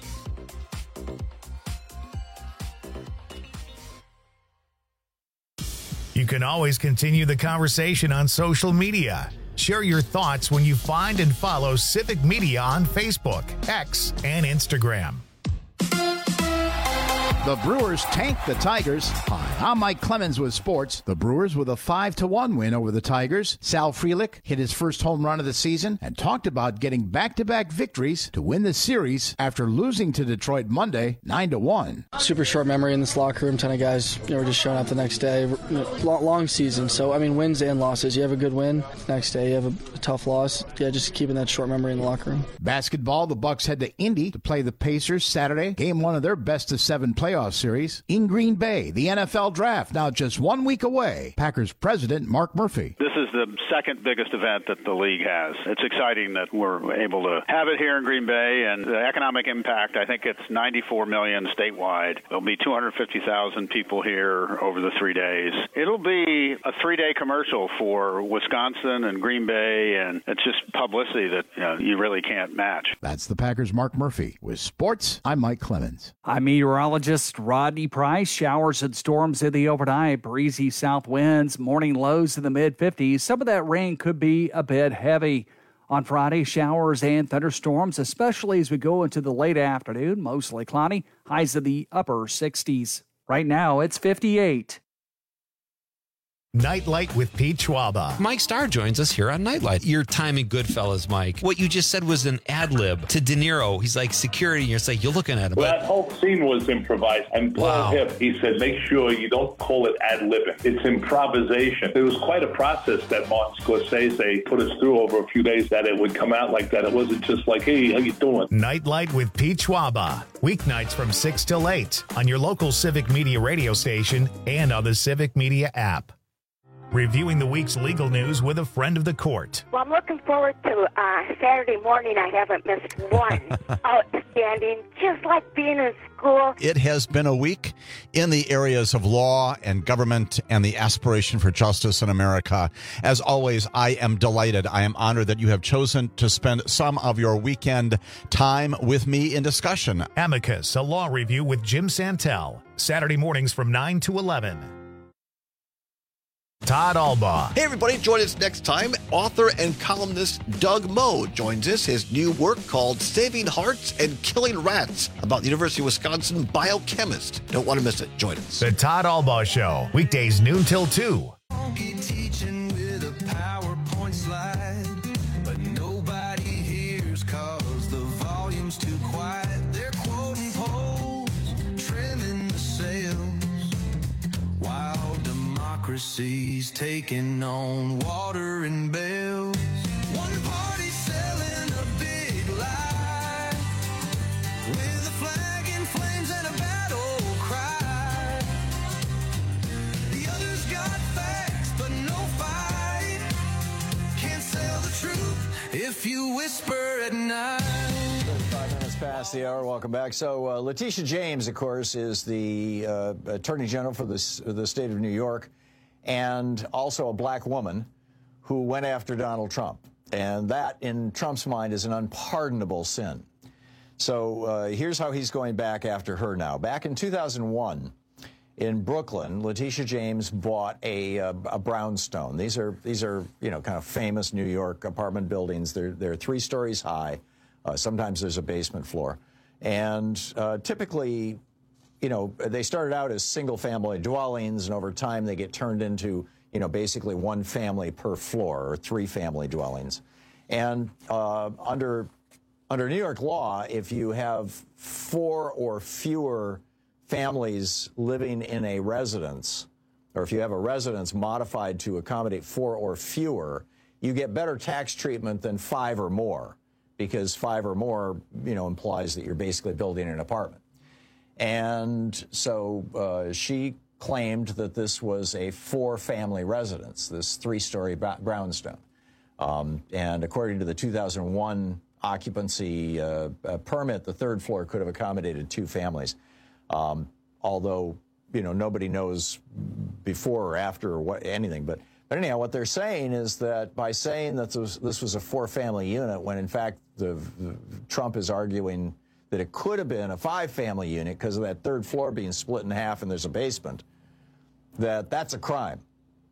You can always continue the conversation on social media. Share your thoughts when you find and follow Civic Media on Facebook, X, and Instagram. The Brewers tanked the Tigers. Hi, I'm Mike Clemens with sports. The Brewers with a five to one win over the Tigers. Sal Frelick hit his first home run of the season and talked about getting back-to-back victories to win the series after losing to Detroit Monday nine to one. Super short memory in this locker room. Ton of guys, you know, were just showing up the next day. You know, long, long season, so I mean, wins and losses. You have a good win, next day you have a, a tough loss. Yeah, just keeping that short memory in the locker room. Basketball, the Bucks head to Indy to play the Pacers Saturday. Game one of their best of seven playoff series in Green Bay. The N F L Draft now just one week away. Packers president Mark Murphy. This is the second biggest event that the league has. It's exciting that we're able to have it here in Green Bay, and the economic impact, I think it's ninety-four million statewide. There'll be two hundred fifty thousand people here over the three days. It'll be a three-day commercial for Wisconsin and Green Bay, and it's just publicity that, you know, you really can't match. That's the Packers' Mark Murphy. With sports, I'm Mike Clemens. I'm meteorologist Rodney Price. Showers and storms in the overnight, breezy south winds, morning lows in the mid fifties. Some of that rain could be a bit heavy. On Friday, showers and thunderstorms, especially as we go into the late afternoon, mostly cloudy, highs in the upper sixties. Right now, it's fifty-eight. Nightlight with Pete Schwaba. Mike Starr joins us here on Nightlight. Your time in Goodfellas, Mike. What you just said was an ad lib to De Niro. He's like security, and you're like, you're looking at him. Well, that whole scene was improvised. And Paul Wow. Hipp, he said, make sure you don't call it ad libbing. It's improvisation. It was quite a process that Martin Scorsese put us through over a few days that it would come out like that. It wasn't just like, hey, how you doing? Nightlight with Pete Schwaba. Weeknights from six till eight on your local Civic Media radio station and on the Civic Media app. Reviewing the week's legal news with a friend of the court. Well, I'm looking forward to uh, Saturday morning. I haven't missed one. Outstanding, just like being in school. It has been a week in the areas of law and government and the aspiration for justice in America. As always, I am delighted. I am honored that you have chosen to spend some of your weekend time with me in discussion. Amicus, a law review with Jim Santel. Saturday mornings from nine to eleven. Todd Albaugh. Hey, everybody, join us next time. Author and columnist Doug Moe joins us. His new work called Saving Hearts and Killing Rats about the University of Wisconsin biochemist. Don't want to miss it. Join us. The Todd Albaugh Show, weekdays noon till two. Teaching with a PowerPoint slide, but nobody hears cause the volume's too quiet. They're quoting polls, trimming the sails, while democracy's taking on water and bales. One party selling a big lie, with a flag in flames and a battle cry. The others got facts, but no fight. Can't sell the truth if you whisper at night. Five minutes past the hour. Welcome back. So uh, Letitia James, of course, is the uh, Attorney General for the, the state of New York, and also a black woman who went after Donald Trump. And that, in Trump's mind, is an unpardonable sin. So uh, here's how he's going back after her now. Back in two thousand one, in Brooklyn, Letitia James bought a, uh, a brownstone. These are, these are, you know, kind of famous New York apartment buildings. They're, they're three stories high. Uh, sometimes there's a basement floor. And uh, typically, you know, they started out as single-family dwellings, and over time they get turned into, you know, basically one family per floor, or three-family dwellings. And uh, under under New York law, if you have four or fewer families living in a residence, or if you have a residence modified to accommodate four or fewer, you get better tax treatment than five or more, because five or more, you know, implies that you're basically building an apartment. And so uh, she claimed that this was a four-family residence, this three-story brownstone. Um, and according to the two thousand one occupancy uh, uh, permit, the third floor could have accommodated two families. Um, although, you know, nobody knows before or after or what, anything. But, but anyhow, what they're saying is that by saying that this was, this was a four-family unit, when in fact the, the, Trump is arguing that it could have been a five-family unit because of that third floor being split in half and there's a basement, that that's a crime.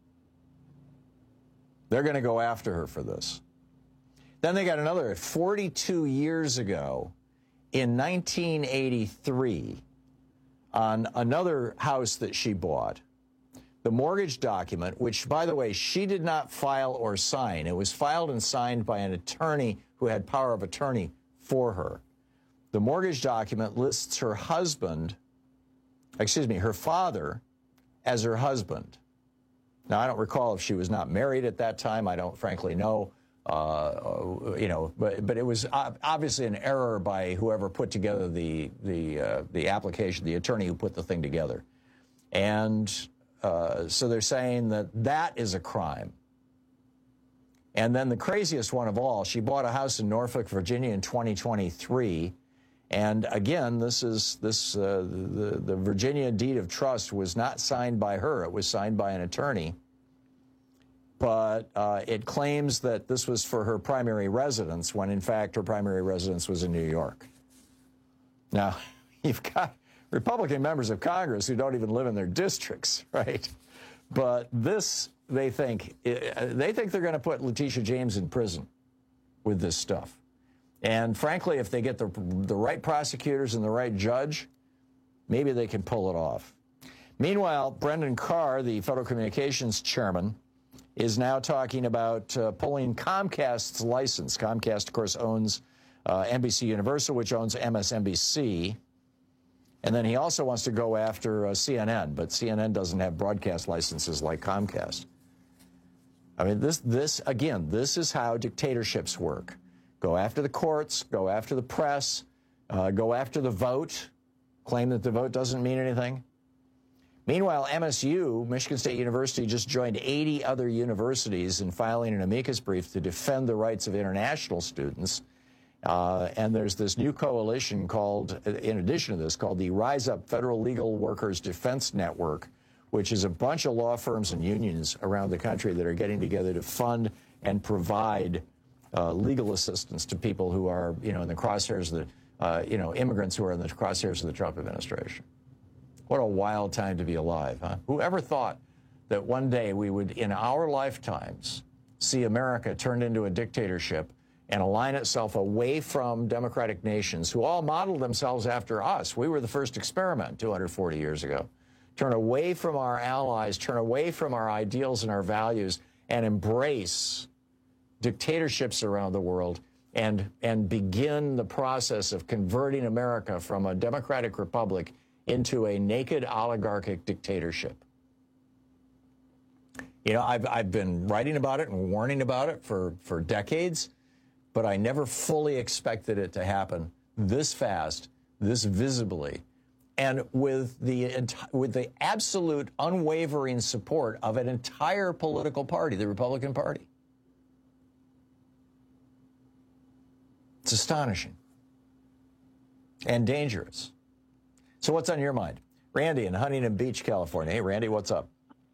They're going to go after her for this. Then they got another, forty-two years ago, in nineteen eighty-three, on another house that she bought, the mortgage document, which, by the way, she did not file or sign. It was filed and signed by an attorney who had power of attorney for her. The mortgage document lists her husband, excuse me, her father, as her husband. Now, I don't recall if she was not married at that time. I don't frankly know, uh, you know, but but it was obviously an error by whoever put together the the uh, the application, the attorney who put the thing together. And uh, so they're saying that that is a crime. And then the craziest one of all, she bought a house in Norfolk, Virginia in twenty twenty-three. And again, this is this uh, the, the Virginia deed of trust was not signed by her. It was signed by an attorney. But uh, it claims that this was for her primary residence when, in fact, her primary residence was in New York. Now, you've got Republican members of Congress who don't even live in their districts, right? But this, they think, they think they're going to put Letitia James in prison with this stuff. And frankly, if they get the, the right prosecutors and the right judge, maybe they can pull it off. Meanwhile, Brendan Carr, the Federal Communications Chairman, is now talking about uh, pulling Comcast's license. Comcast, of course, owns uh, N B C Universal, which owns M S N B C. And then he also wants to go after uh, C N N, but C N N doesn't have broadcast licenses like Comcast. I mean, this, this again, this is how dictatorships work. Go after the courts, go after the press, uh, go after the vote, claim that the vote doesn't mean anything. Meanwhile, M S U, Michigan State University, just joined eighty other universities in filing an amicus brief to defend the rights of international students. Uh, and there's this new coalition called, in addition to this, called the Rise Up Federal Legal Workers Defense Network, which is a bunch of law firms and unions around the country that are getting together to fund and provide uh, legal assistance to people who are, you know, in the crosshairs of the, uh, you know, immigrants who are in the crosshairs of the Trump administration. What a wild time to be alive, huh? Whoever thought that one day we would, in our lifetimes, see America turned into a dictatorship and align itself away from democratic nations who all modeled themselves after us. We were the first experiment two hundred forty years ago. Turn away from our allies, turn away from our ideals and our values, and embrace dictatorships around the world and, and begin the process of converting America from a democratic republic into a naked oligarchic dictatorship. You know, I've, I've been writing about it and warning about it for, for decades, but I never fully expected it to happen this fast, this visibly, and with the, with the absolute unwavering support of an entire political party, the Republican Party. It's astonishing and dangerous. So what's on your mind? Randy in Huntington Beach, California. Hey, Randy, what's up?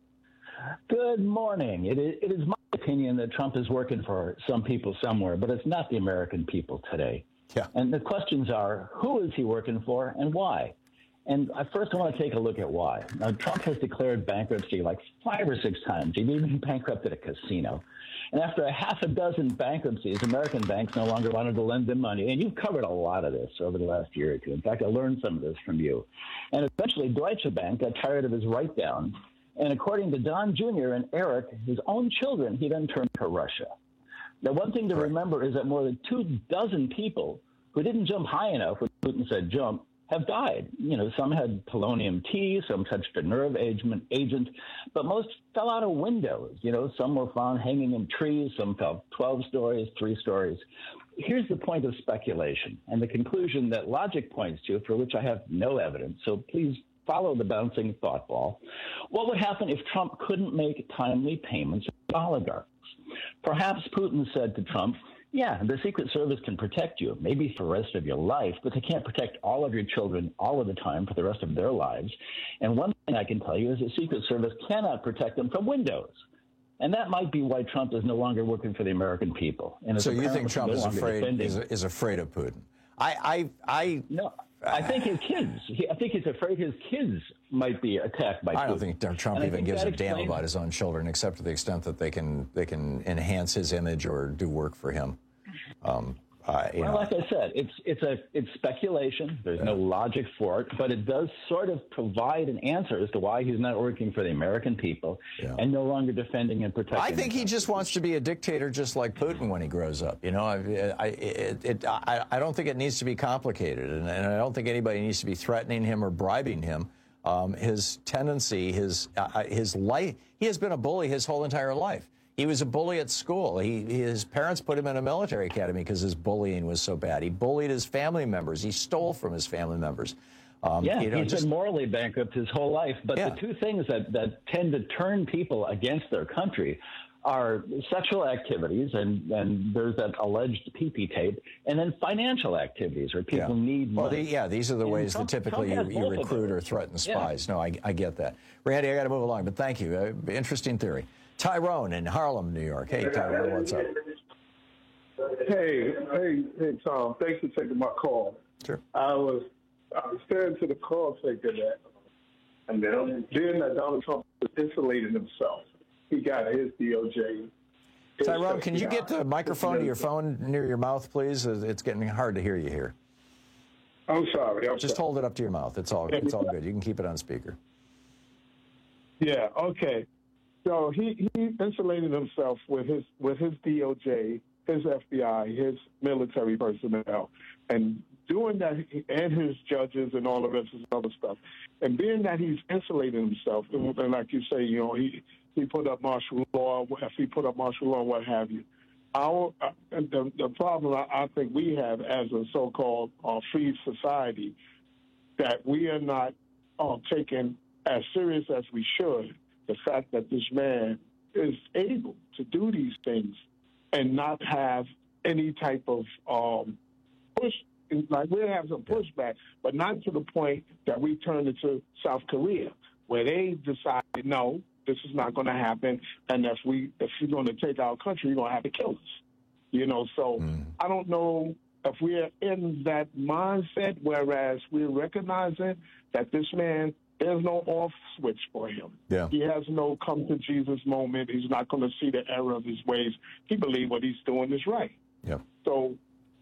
Good morning. It is, it is my opinion that Trump is working for some people somewhere, but it's not the American people today. Yeah. And the questions are, who is he working for and why? And I first want to take a look at why. Now, Trump has declared bankruptcy like five or six times. He even bankrupted a casino. And after a half a dozen bankruptcies, American banks no longer wanted to lend them money. And you've covered a lot of this over the last year or two. In fact, I learned some of this from you. And eventually, Deutsche Bank got tired of his write-down. And according to Don Junior and Eric, his own children, he then turned to Russia. Now, one thing to remember is that more than two dozen people who didn't jump high enough when Putin said jump have died. You know, some had polonium T, some touched a nerve agent, agent, but most fell out of windows. You know, some were found hanging in trees, some fell twelve stories, three stories. Here's the point of speculation and the conclusion that logic points to, for which I have no evidence, so please follow the bouncing thought ball. What would happen if Trump couldn't make timely payments to oligarchs? Perhaps Putin said to Trump, yeah, the Secret Service can protect you, maybe for the rest of your life, but they can't protect all of your children all of the time for the rest of their lives. And one thing I can tell you is the Secret Service cannot protect them from windows. And that might be why Trump is no longer working for the American people. And so you think Trump no is afraid is, is afraid of Putin? I, I, I no. I think his kids. He, I think he's afraid his kids might be attacked by Putin. I don't think Trump and even gives a damn about his own children, except to the extent that they can they can enhance his image or do work for him. Um, uh, you well, know. like I said, it's it's a it's speculation. There's yeah. no logic for it, but it does sort of provide an answer as to why he's not working for the American people yeah. and no longer defending and protecting. I think he just wants to be a dictator, just like Putin when he grows up. You know, I I, it, it, I, I don't think it needs to be complicated, and, and I don't think anybody needs to be threatening him or bribing him. Um, his tendency, his uh, his life, he has been a bully his whole entire life. He was a bully at school. He, his parents put him in a military academy because his bullying was so bad. He bullied his family members. He stole from his family members. Um, yeah, you know, he's just, been morally bankrupt his whole life. But yeah. the two things that, that tend to turn people against their country are sexual activities, and, and there's that alleged pee-pee tape, and then financial activities where people yeah. need money. Well, the, yeah, these are the and ways Trump, that typically you, you recruit or threaten spies. Yeah. No, I, I get that. Randy, I got to move along, but thank you. Uh, interesting theory. Tyrone in Harlem, New York. Hey, Tyrone, what's up? Hey, hey, hey, Tom. Thanks for taking my call. Sure. I was, I was staring to the call taking that, and then, then that Donald Trump was insulating himself. He got his D O J. Tyrone, can you get the microphone to your phone near your mouth, please? It's getting hard to hear you here. I'm sorry. I'm Just sorry. hold it up to your mouth. It's all, it's all good. You can keep it on speaker. Yeah, okay. So he, he insulated himself with his with his D O J, his F B I, his military personnel, and doing that, and his judges and all of this other stuff. And being that he's insulated himself, and like you say, you know, he, he put up martial law, if he put up martial law, what have you. Our uh, the, the problem I, I think we have as a so-called uh, free society, that we are not uh, taken as serious as we should, the fact that this man is able to do these things and not have any type of um, push. Like, we have some pushback, but not to the point that we turn into South Korea, where they decided, no, this is not going to happen, and if we if you're going to take our country, you're going to have to kill us. You know, so mm. I don't know if we're in that mindset, whereas we're recognizing that this man, there's no off switch for him. Yeah. He has no come to Jesus moment. He's not going to see the error of his ways. He believes what he's doing is right. Yeah. So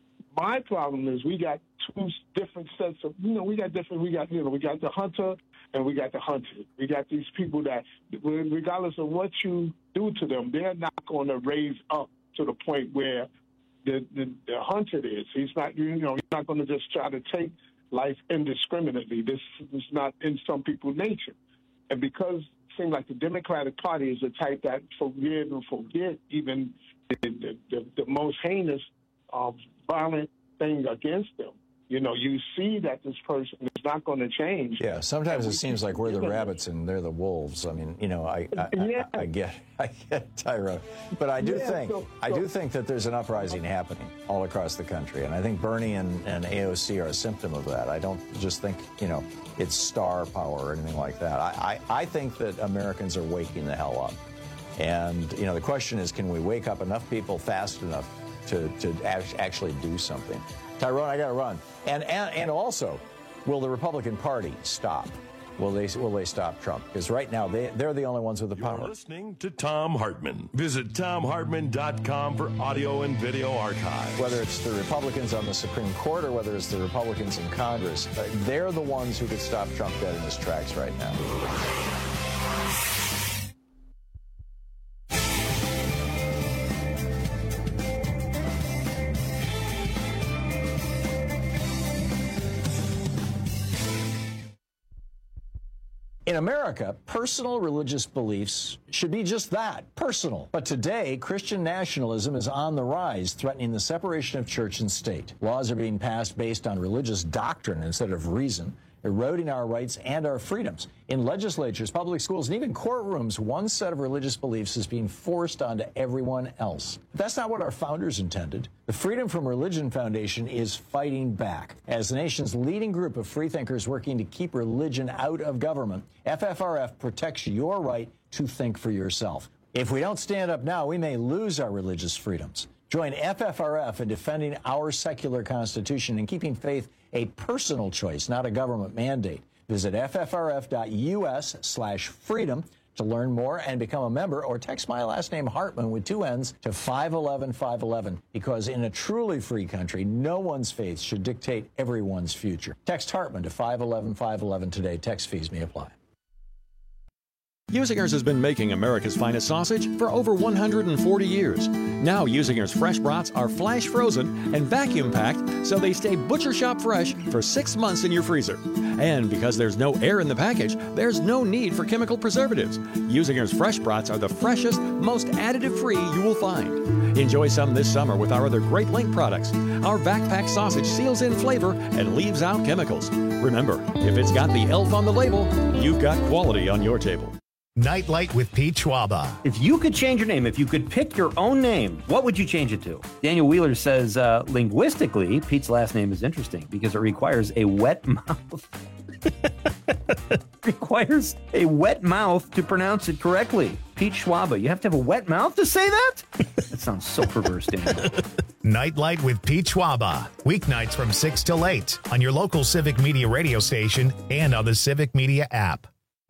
my problem is we got two different sets of, you know, we got different, we got, you know, we got the hunter and we got the hunted. We got these people that, regardless of what you do to them, they're not going to raise up to the point where the, the, the hunted is. He's not, you know, he's not going to just try to take life indiscriminately. This is not in some people's nature. And because it seems like the Democratic Party is the type that forgive and forget even the, the, the, the most heinous uh, violent thing against them. You know, you see that this person is not going to change. Yeah, sometimes it seems like we're the rabbits and they're the wolves. I mean, you know, I I, yeah. I, I get I get Tyrone, but I do yeah, think so, so. I do think that there's an uprising happening all across the country, and I think Bernie and, and A O C are a symptom of that. I don't just think, you know, it's star power or anything like that. I, I, I think that Americans are waking the hell up, and you know, the question is, can we wake up enough people fast enough to to actually do something? Tyrone, I got to run. And, and and also, will the Republican Party stop? Will they will they stop Trump? Because right now, they, they're the only ones with the power. You're listening to Thom Hartmann. Visit Thom Hartmann dot com for audio and video archives. Whether it's the Republicans on the Supreme Court or whether it's the Republicans in Congress, they're the ones who could stop Trump dead in his tracks right now. In America, personal religious beliefs should be just that, personal. But today, Christian nationalism is on the rise, threatening the separation of church and state. Laws are being passed based on religious doctrine instead of reason, eroding our rights and our freedoms. In legislatures, public schools, and even courtrooms, one set of religious beliefs is being forced onto everyone else. But that's not what our founders intended. The Freedom from Religion Foundation is fighting back. As the nation's leading group of freethinkers working to keep religion out of government, F F R F protects your right to think for yourself. If we don't stand up now, we may lose our religious freedoms. Join F F R F in defending our secular constitution and keeping faith a personal choice, not a government mandate. Visit F F R F dot U S slash freedom to learn more and become a member, or text my last name Hartmann with two N's to five eleven five eleven, because in a truly free country, no one's faith should dictate everyone's future. Text Hartmann to five eleven five eleven today. Text fees may apply. Usinger's has been making America's finest sausage for over one hundred forty years. Now Usinger's fresh brats are flash frozen and vacuum packed so they stay butcher shop fresh for six months in your freezer. And because there's no air in the package, there's no need for chemical preservatives. Usinger's fresh brats are the freshest, most additive-free you will find. Enjoy some this summer with our other Great Link products. Our vac-packed sausage seals in flavor and leaves out chemicals. Remember, if it's got the elf on the label, you've got quality on your table. Nightlight with Pete Schwaba. If you could change your name, if you could pick your own name, what would you change it to? Daniel Wheeler says, uh, linguistically, Pete's last name is interesting because it requires a wet mouth. requires a wet mouth to pronounce it correctly. Pete Schwaba, you have to have a wet mouth to say that? That sounds so perverse, Daniel. Nightlight with Pete Schwaba. Weeknights from six till eight on your local Civic Media radio station and on the Civic Media app.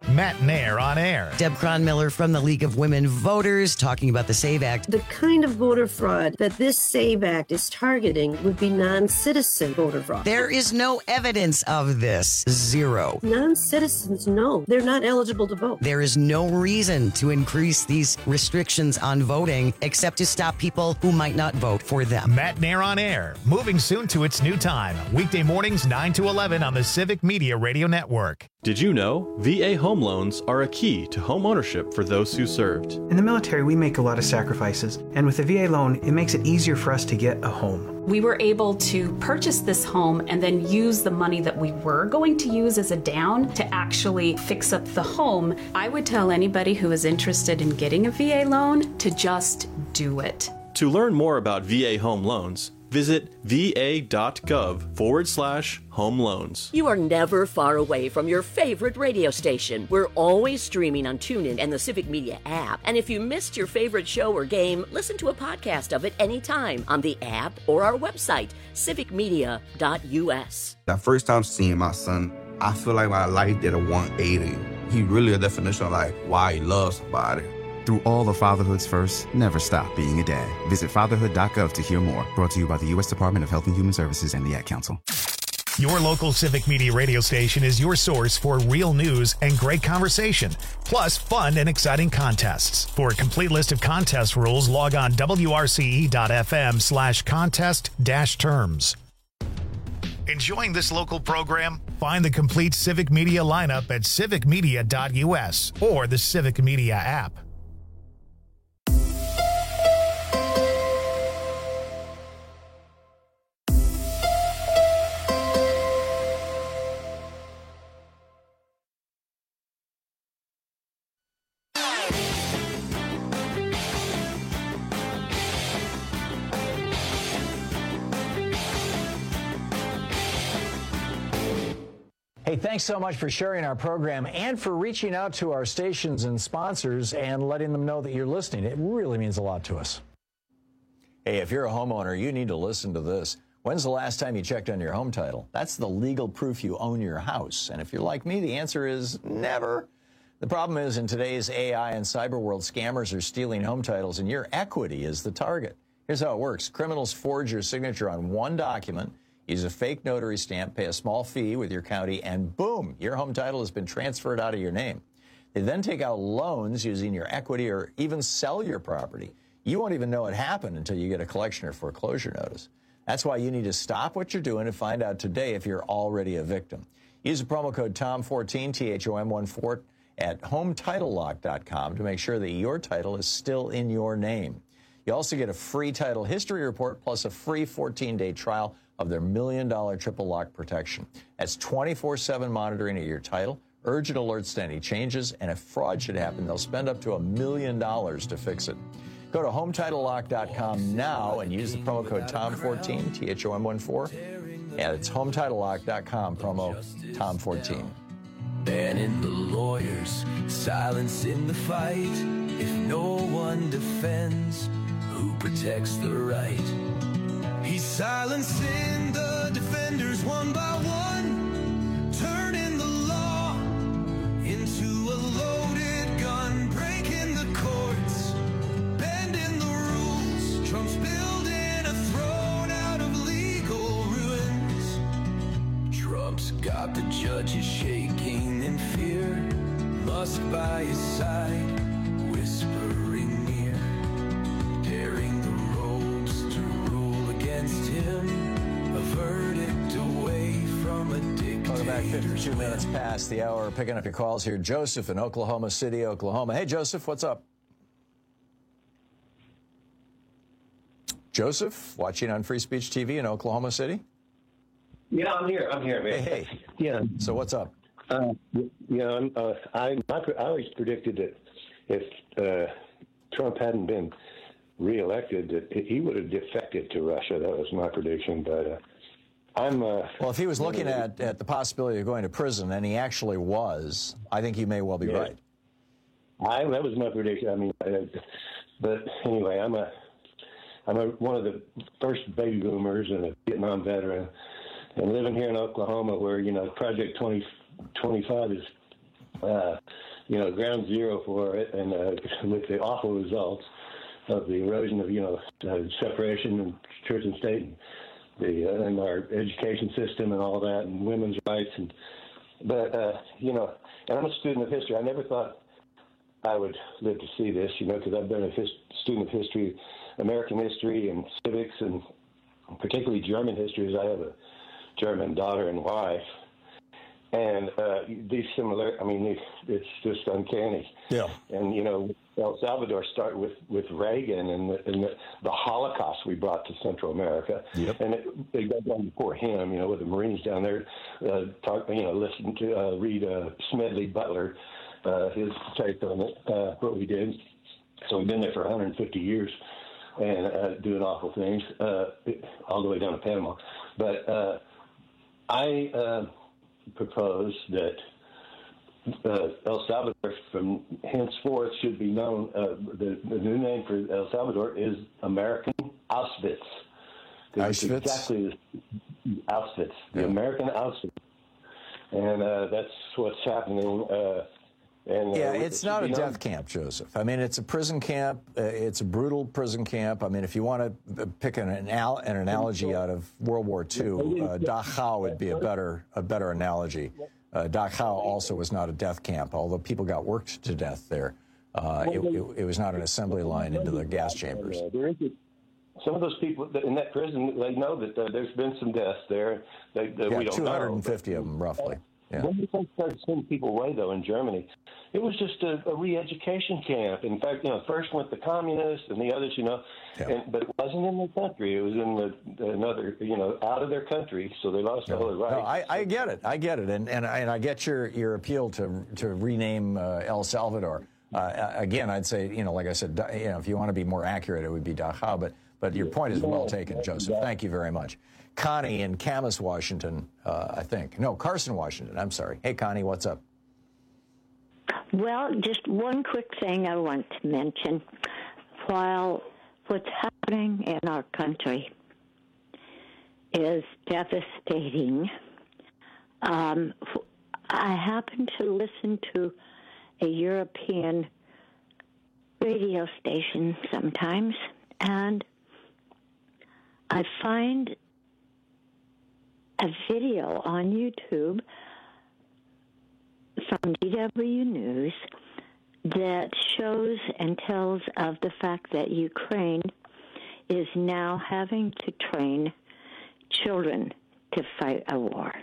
Matt Nair on air. Deb Cronmiller from the League of Women Voters talking about the SAVE Act. The kind of voter fraud that this SAVE Act is targeting would be non-citizen voter fraud. There is no evidence of this. Zero. Non-citizens, no. They're not eligible to vote. There is no reason to increase these restrictions on voting except to stop people who might not vote for them. Matt Nair on air. Moving soon to its new time. Weekday mornings nine to eleven on the Civic Media Radio Network. Did you know V A home loans are a key to home ownership for those who served? In the military, we make a lot of sacrifices, and with a V A loan, it makes it easier for us to get a home. We were able to purchase this home and then use the money that we were going to use as a down to actually fix up the home. I would tell anybody who is interested in getting a V A loan to just do it. To learn more about V A home loans, visit va.gov forward slash home loans. You are never far away from your favorite radio station. We're always streaming on TuneIn and the Civic Media app. And if you missed your favorite show or game, listen to a podcast of it anytime on the app or our website, civic media dot u s. That first time seeing my son, I feel like my life did a one eighty. He really a definition of like why he loves somebody. Through all of fatherhood's first, never stop being a dad. Visit fatherhood dot gov to hear more. Brought to you by the U S Department of Health and Human Services and the Ad Council. Your local Civic Media radio station is your source for real news and great conversation, plus fun and exciting contests. For a complete list of contest rules, log on w r c e dot f m slash contest dash terms. Enjoying this local program? Find the complete Civic Media lineup at civic media dot u s or the Civic Media app. Hey, thanks so much for sharing our program and for reaching out to our stations and sponsors and letting them know that you're listening. It really means a lot to us. Hey, if you're a homeowner, you need to listen to this. When's the last time you checked on your home title? That's the legal proof you own your house. And if you're like me, the answer is never. The problem is in today's A I and cyber world, scammers are stealing home titles and your equity is the target. Here's how it works. Criminals forge your signature on one document, use a fake notary stamp, pay a small fee with your county, and boom, your home title has been transferred out of your name. They then take out loans using your equity or even sell your property. You won't even know it happened until you get a collection or foreclosure notice. That's why you need to stop what you're doing and find out today if you're already a victim. Use the promo code T O M fourteen, T H O M one four, at home title lock dot com to make sure that your title is still in your name. You also get a free title history report plus a free fourteen-day trial of their million dollar triple lock protection. That's twenty-four seven monitoring of your title, urgent alerts to any changes, and if fraud should happen, they'll spend up to a million dollars to fix it. Go to home title lock dot com now and use the promo code T O M fourteen, T H O M one four. Yeah, it's home title lock dot com, promo T O M fourteen. Banning the lawyers, silence in the fight. If no one defends, who protects the right? He's silencing the defenders one by one, turning the law into a loaded gun, breaking the courts, bending the rules. Trump's building a throne out of legal ruins. Trump's got the judges shaking in fear, Musk by his side, whispering near, tearing the ropes to rule against him, a verdict away from a dictator. Welcome back, fifty-two minutes past the hour. Picking up your calls here. Joseph in Oklahoma City, Oklahoma. Hey, Joseph, what's up? Joseph, watching on Free Speech T V in Oklahoma City? Yeah, I'm here. I'm here, man. Hey, hey. Yeah. So what's up? Uh, you know, I'm, uh, I, I always predicted that if uh, Trump hadn't been reelected, that he would have defected to Russia. That was my prediction. But uh, I'm. Uh, well, if he was looking at, at the possibility of going to prison, and he actually was, I think you may well be yeah. right. I that was my prediction. I mean, uh, but anyway, I'm a I'm a, one of the first baby boomers and a Vietnam veteran, and living here in Oklahoma, where you know Project twenty twenty-five is uh, you know, ground zero for it, and uh, with the awful results of the erosion of, you know, uh, separation of church and state, and the uh, and our education system and all that, and women's rights, and but uh, you know, and I'm a student of history. I never thought I would live to see this, you know, because I've been a his, student of history, American history, and civics, and particularly German history, as I have a German daughter and wife. And uh, these similar, I mean, it's just uncanny. Yeah. And, you know, El Salvador started with, with Reagan and, the, and the, the Holocaust we brought to Central America. Yep. And it, it got on before him, you know, with the Marines down there, uh, talk, you know, listen to, uh, read uh, Smedley Butler, uh, his take on it, uh, what we did. So we've been there for one hundred fifty years and uh, doing awful things, uh, all the way down to Panama. But uh, I... Uh, propose that uh, El Salvador from henceforth should be known, uh, the, the new name for El Salvador is American Auschwitz. Auschwitz? It's exactly the Auschwitz, the yeah. American Auschwitz. And uh, that's what's happening. Uh, and, yeah, uh, it's not a known. death camp, Joseph. I mean, it's a prison camp. Uh, it's a brutal prison camp. I mean, if you want to pick an, anal- an analogy out of World War Two, uh, Dachau would be a better a better analogy. Uh, Dachau also was not a death camp, although people got worked to death there. Uh, it, it, it was not an assembly line into the gas chambers. There is a, some of those people in that prison, they know that uh, there's been some deaths there. They, that yeah, we don't two hundred know. fifty of them, roughly. Yeah. When we started sending people away, though, in Germany, it was just a, a re-education camp. In fact, you know, first went the communists and the others, you know, yeah. and, but it wasn't in their country. It was in the, another, you know, out of their country, so they lost No. all their rights. No, I, I get it. I get it. And, and, I, and I get your, your appeal to, to rename uh, El Salvador. Uh, again, I'd say, you know, like I said, you know, if you want to be more accurate, it would be Dachau. But, but your point is well taken, Joseph. Thank you very much. Connie in Camas, Washington, uh, I think. No, Carson, Washington. I'm sorry. Hey, Connie, what's up? Well, just one quick thing I want to mention. While what's happening in our country is devastating, um, I happen to listen to a European radio station sometimes, and I find a video on YouTube from D W News that shows and tells of the fact that Ukraine is now having to train children to fight a war.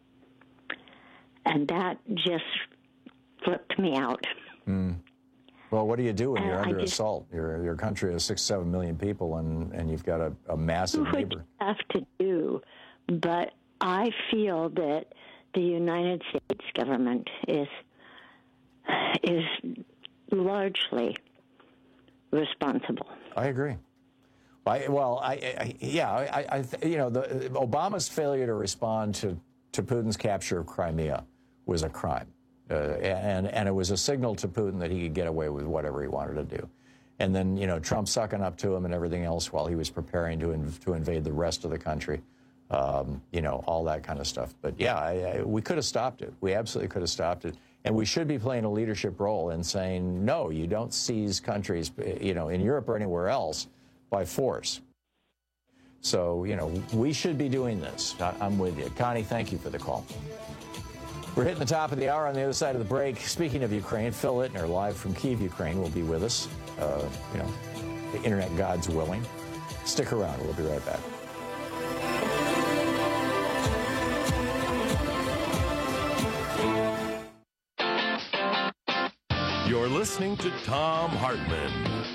And that just flipped me out. Mm. Well, what do you do when you're uh, under just, assault? Your your country has six, seven million people, and, and you've got a, a massive what neighbor. You have to do, but I feel that the United States government is is largely responsible. I agree. I, well, I, I yeah, I, I, you know, the, Obama's failure to respond to, to Putin's capture of Crimea was a crime, uh, and and it was a signal to Putin that he could get away with whatever he wanted to do. And then, you know, Trump sucking up to him and everything else while he was preparing to inv- to invade the rest of the country. Um, you know, all that kind of stuff. But yeah, I, I, we could have stopped it. We absolutely could have stopped it. And we should be playing a leadership role in saying, no, you don't seize countries, you know, in Europe or anywhere else by force. So, you know, we should be doing this. I, I'm with you. Connie, thank you for the call. We're hitting the top of the hour. On the other side of the break, speaking of Ukraine, Phil Ittner, live from Kyiv, Ukraine, will be with us. Uh, you know, the internet gods willing. Stick around. We'll be right back. You're listening to Thom Hartmann.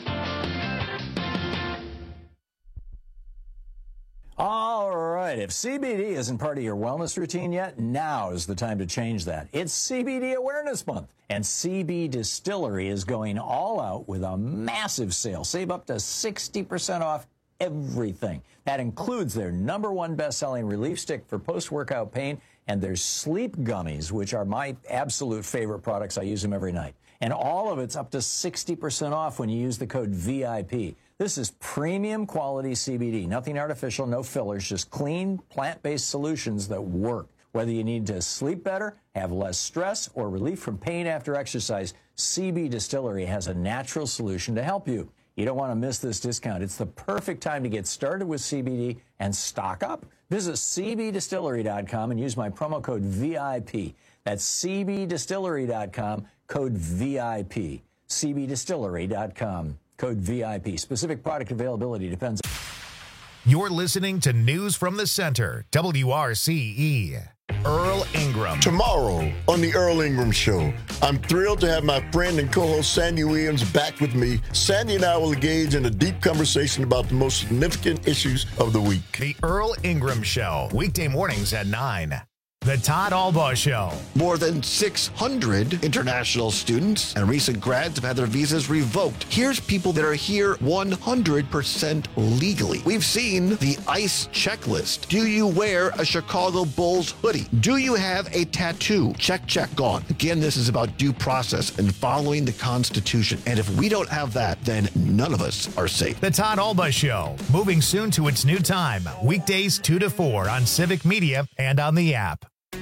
All right, if C B D isn't part of your wellness routine yet, now is the time to change that. It's C B D Awareness Month, and C B Distillery is going all out with a massive sale. Save up to sixty percent off everything. That includes their number one best-selling relief stick for post-workout pain and their sleep gummies, which are my absolute favorite products. I use them every night. And all of it's up to sixty percent off when you use the code V I P. This is premium quality C B D. Nothing artificial, no fillers, just clean, plant-based solutions that work. Whether you need to sleep better, have less stress, or relief from pain after exercise, C B Distillery has a natural solution to help you. You don't want to miss this discount. It's the perfect time to get started with C B D and stock up. Visit C B distillery dot com and use my promo code V I P. That's C B distillery dot com, code V I P. C B distillery dot com, code V I P. Specific product availability depends. You're listening to News from the Center, W R C E. Earl Ingram. Tomorrow on the Earl Ingram Show, I'm thrilled to have my friend and co-host Sandy Williams back with me. Sandy and I will engage in a deep conversation about the most significant issues of the week. The Earl Ingram Show, weekday mornings at nine. The Todd Albaugh Show. More than six hundred international students and recent grads have had their visas revoked. Here's people that are here one hundred percent legally. We've seen the ICE checklist. Do you wear a Chicago Bulls hoodie? Do you have a tattoo? Check, check, gone. Again, this is about due process and following the Constitution. And if we don't have that, then none of us are safe. The Todd Albaugh Show, moving soon to its new time. Weekdays two to four on Civic Media and on the app.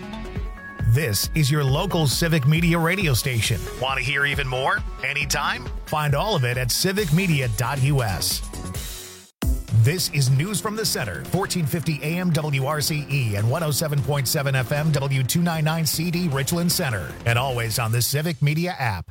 This is your local Civic Media radio station. Want to hear even more? Anytime? Find all of it at civic media dot U S. This is News from the Center, fourteen fifty A M W R C E and one oh seven point seven F M W two ninety-nine C D Richland Center, and always on the Civic Media app.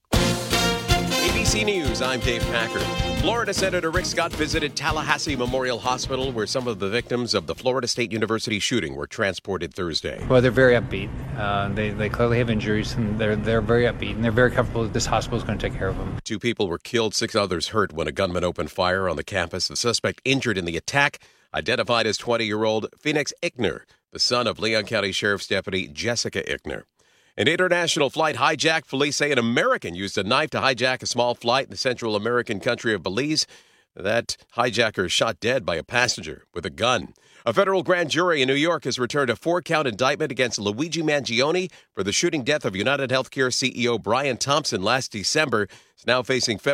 A B C News, I'm Dave Packard. Florida Senator Rick Scott visited Tallahassee Memorial Hospital, where some of the victims of the Florida State University shooting were transported Thursday. Well, they're very upbeat. Uh, they, they clearly have injuries, and they're, they're very upbeat, and they're very comfortable that this hospital is going to take care of them. Two people were killed, six others hurt when a gunman opened fire on the campus. The suspect injured in the attack, identified as twenty-year-old Phoenix Ickner, the son of Leon County Sheriff's Deputy Jessica Ickner. An international flight hijacked. Police say an American used a knife to hijack a small flight in the Central American country of Belize. That hijacker shot dead by a passenger with a gun. A federal grand jury in New York has returned a four-count indictment against Luigi Mangione for the shooting death of United Healthcare C E O Brian Thompson last December. He's now facing federal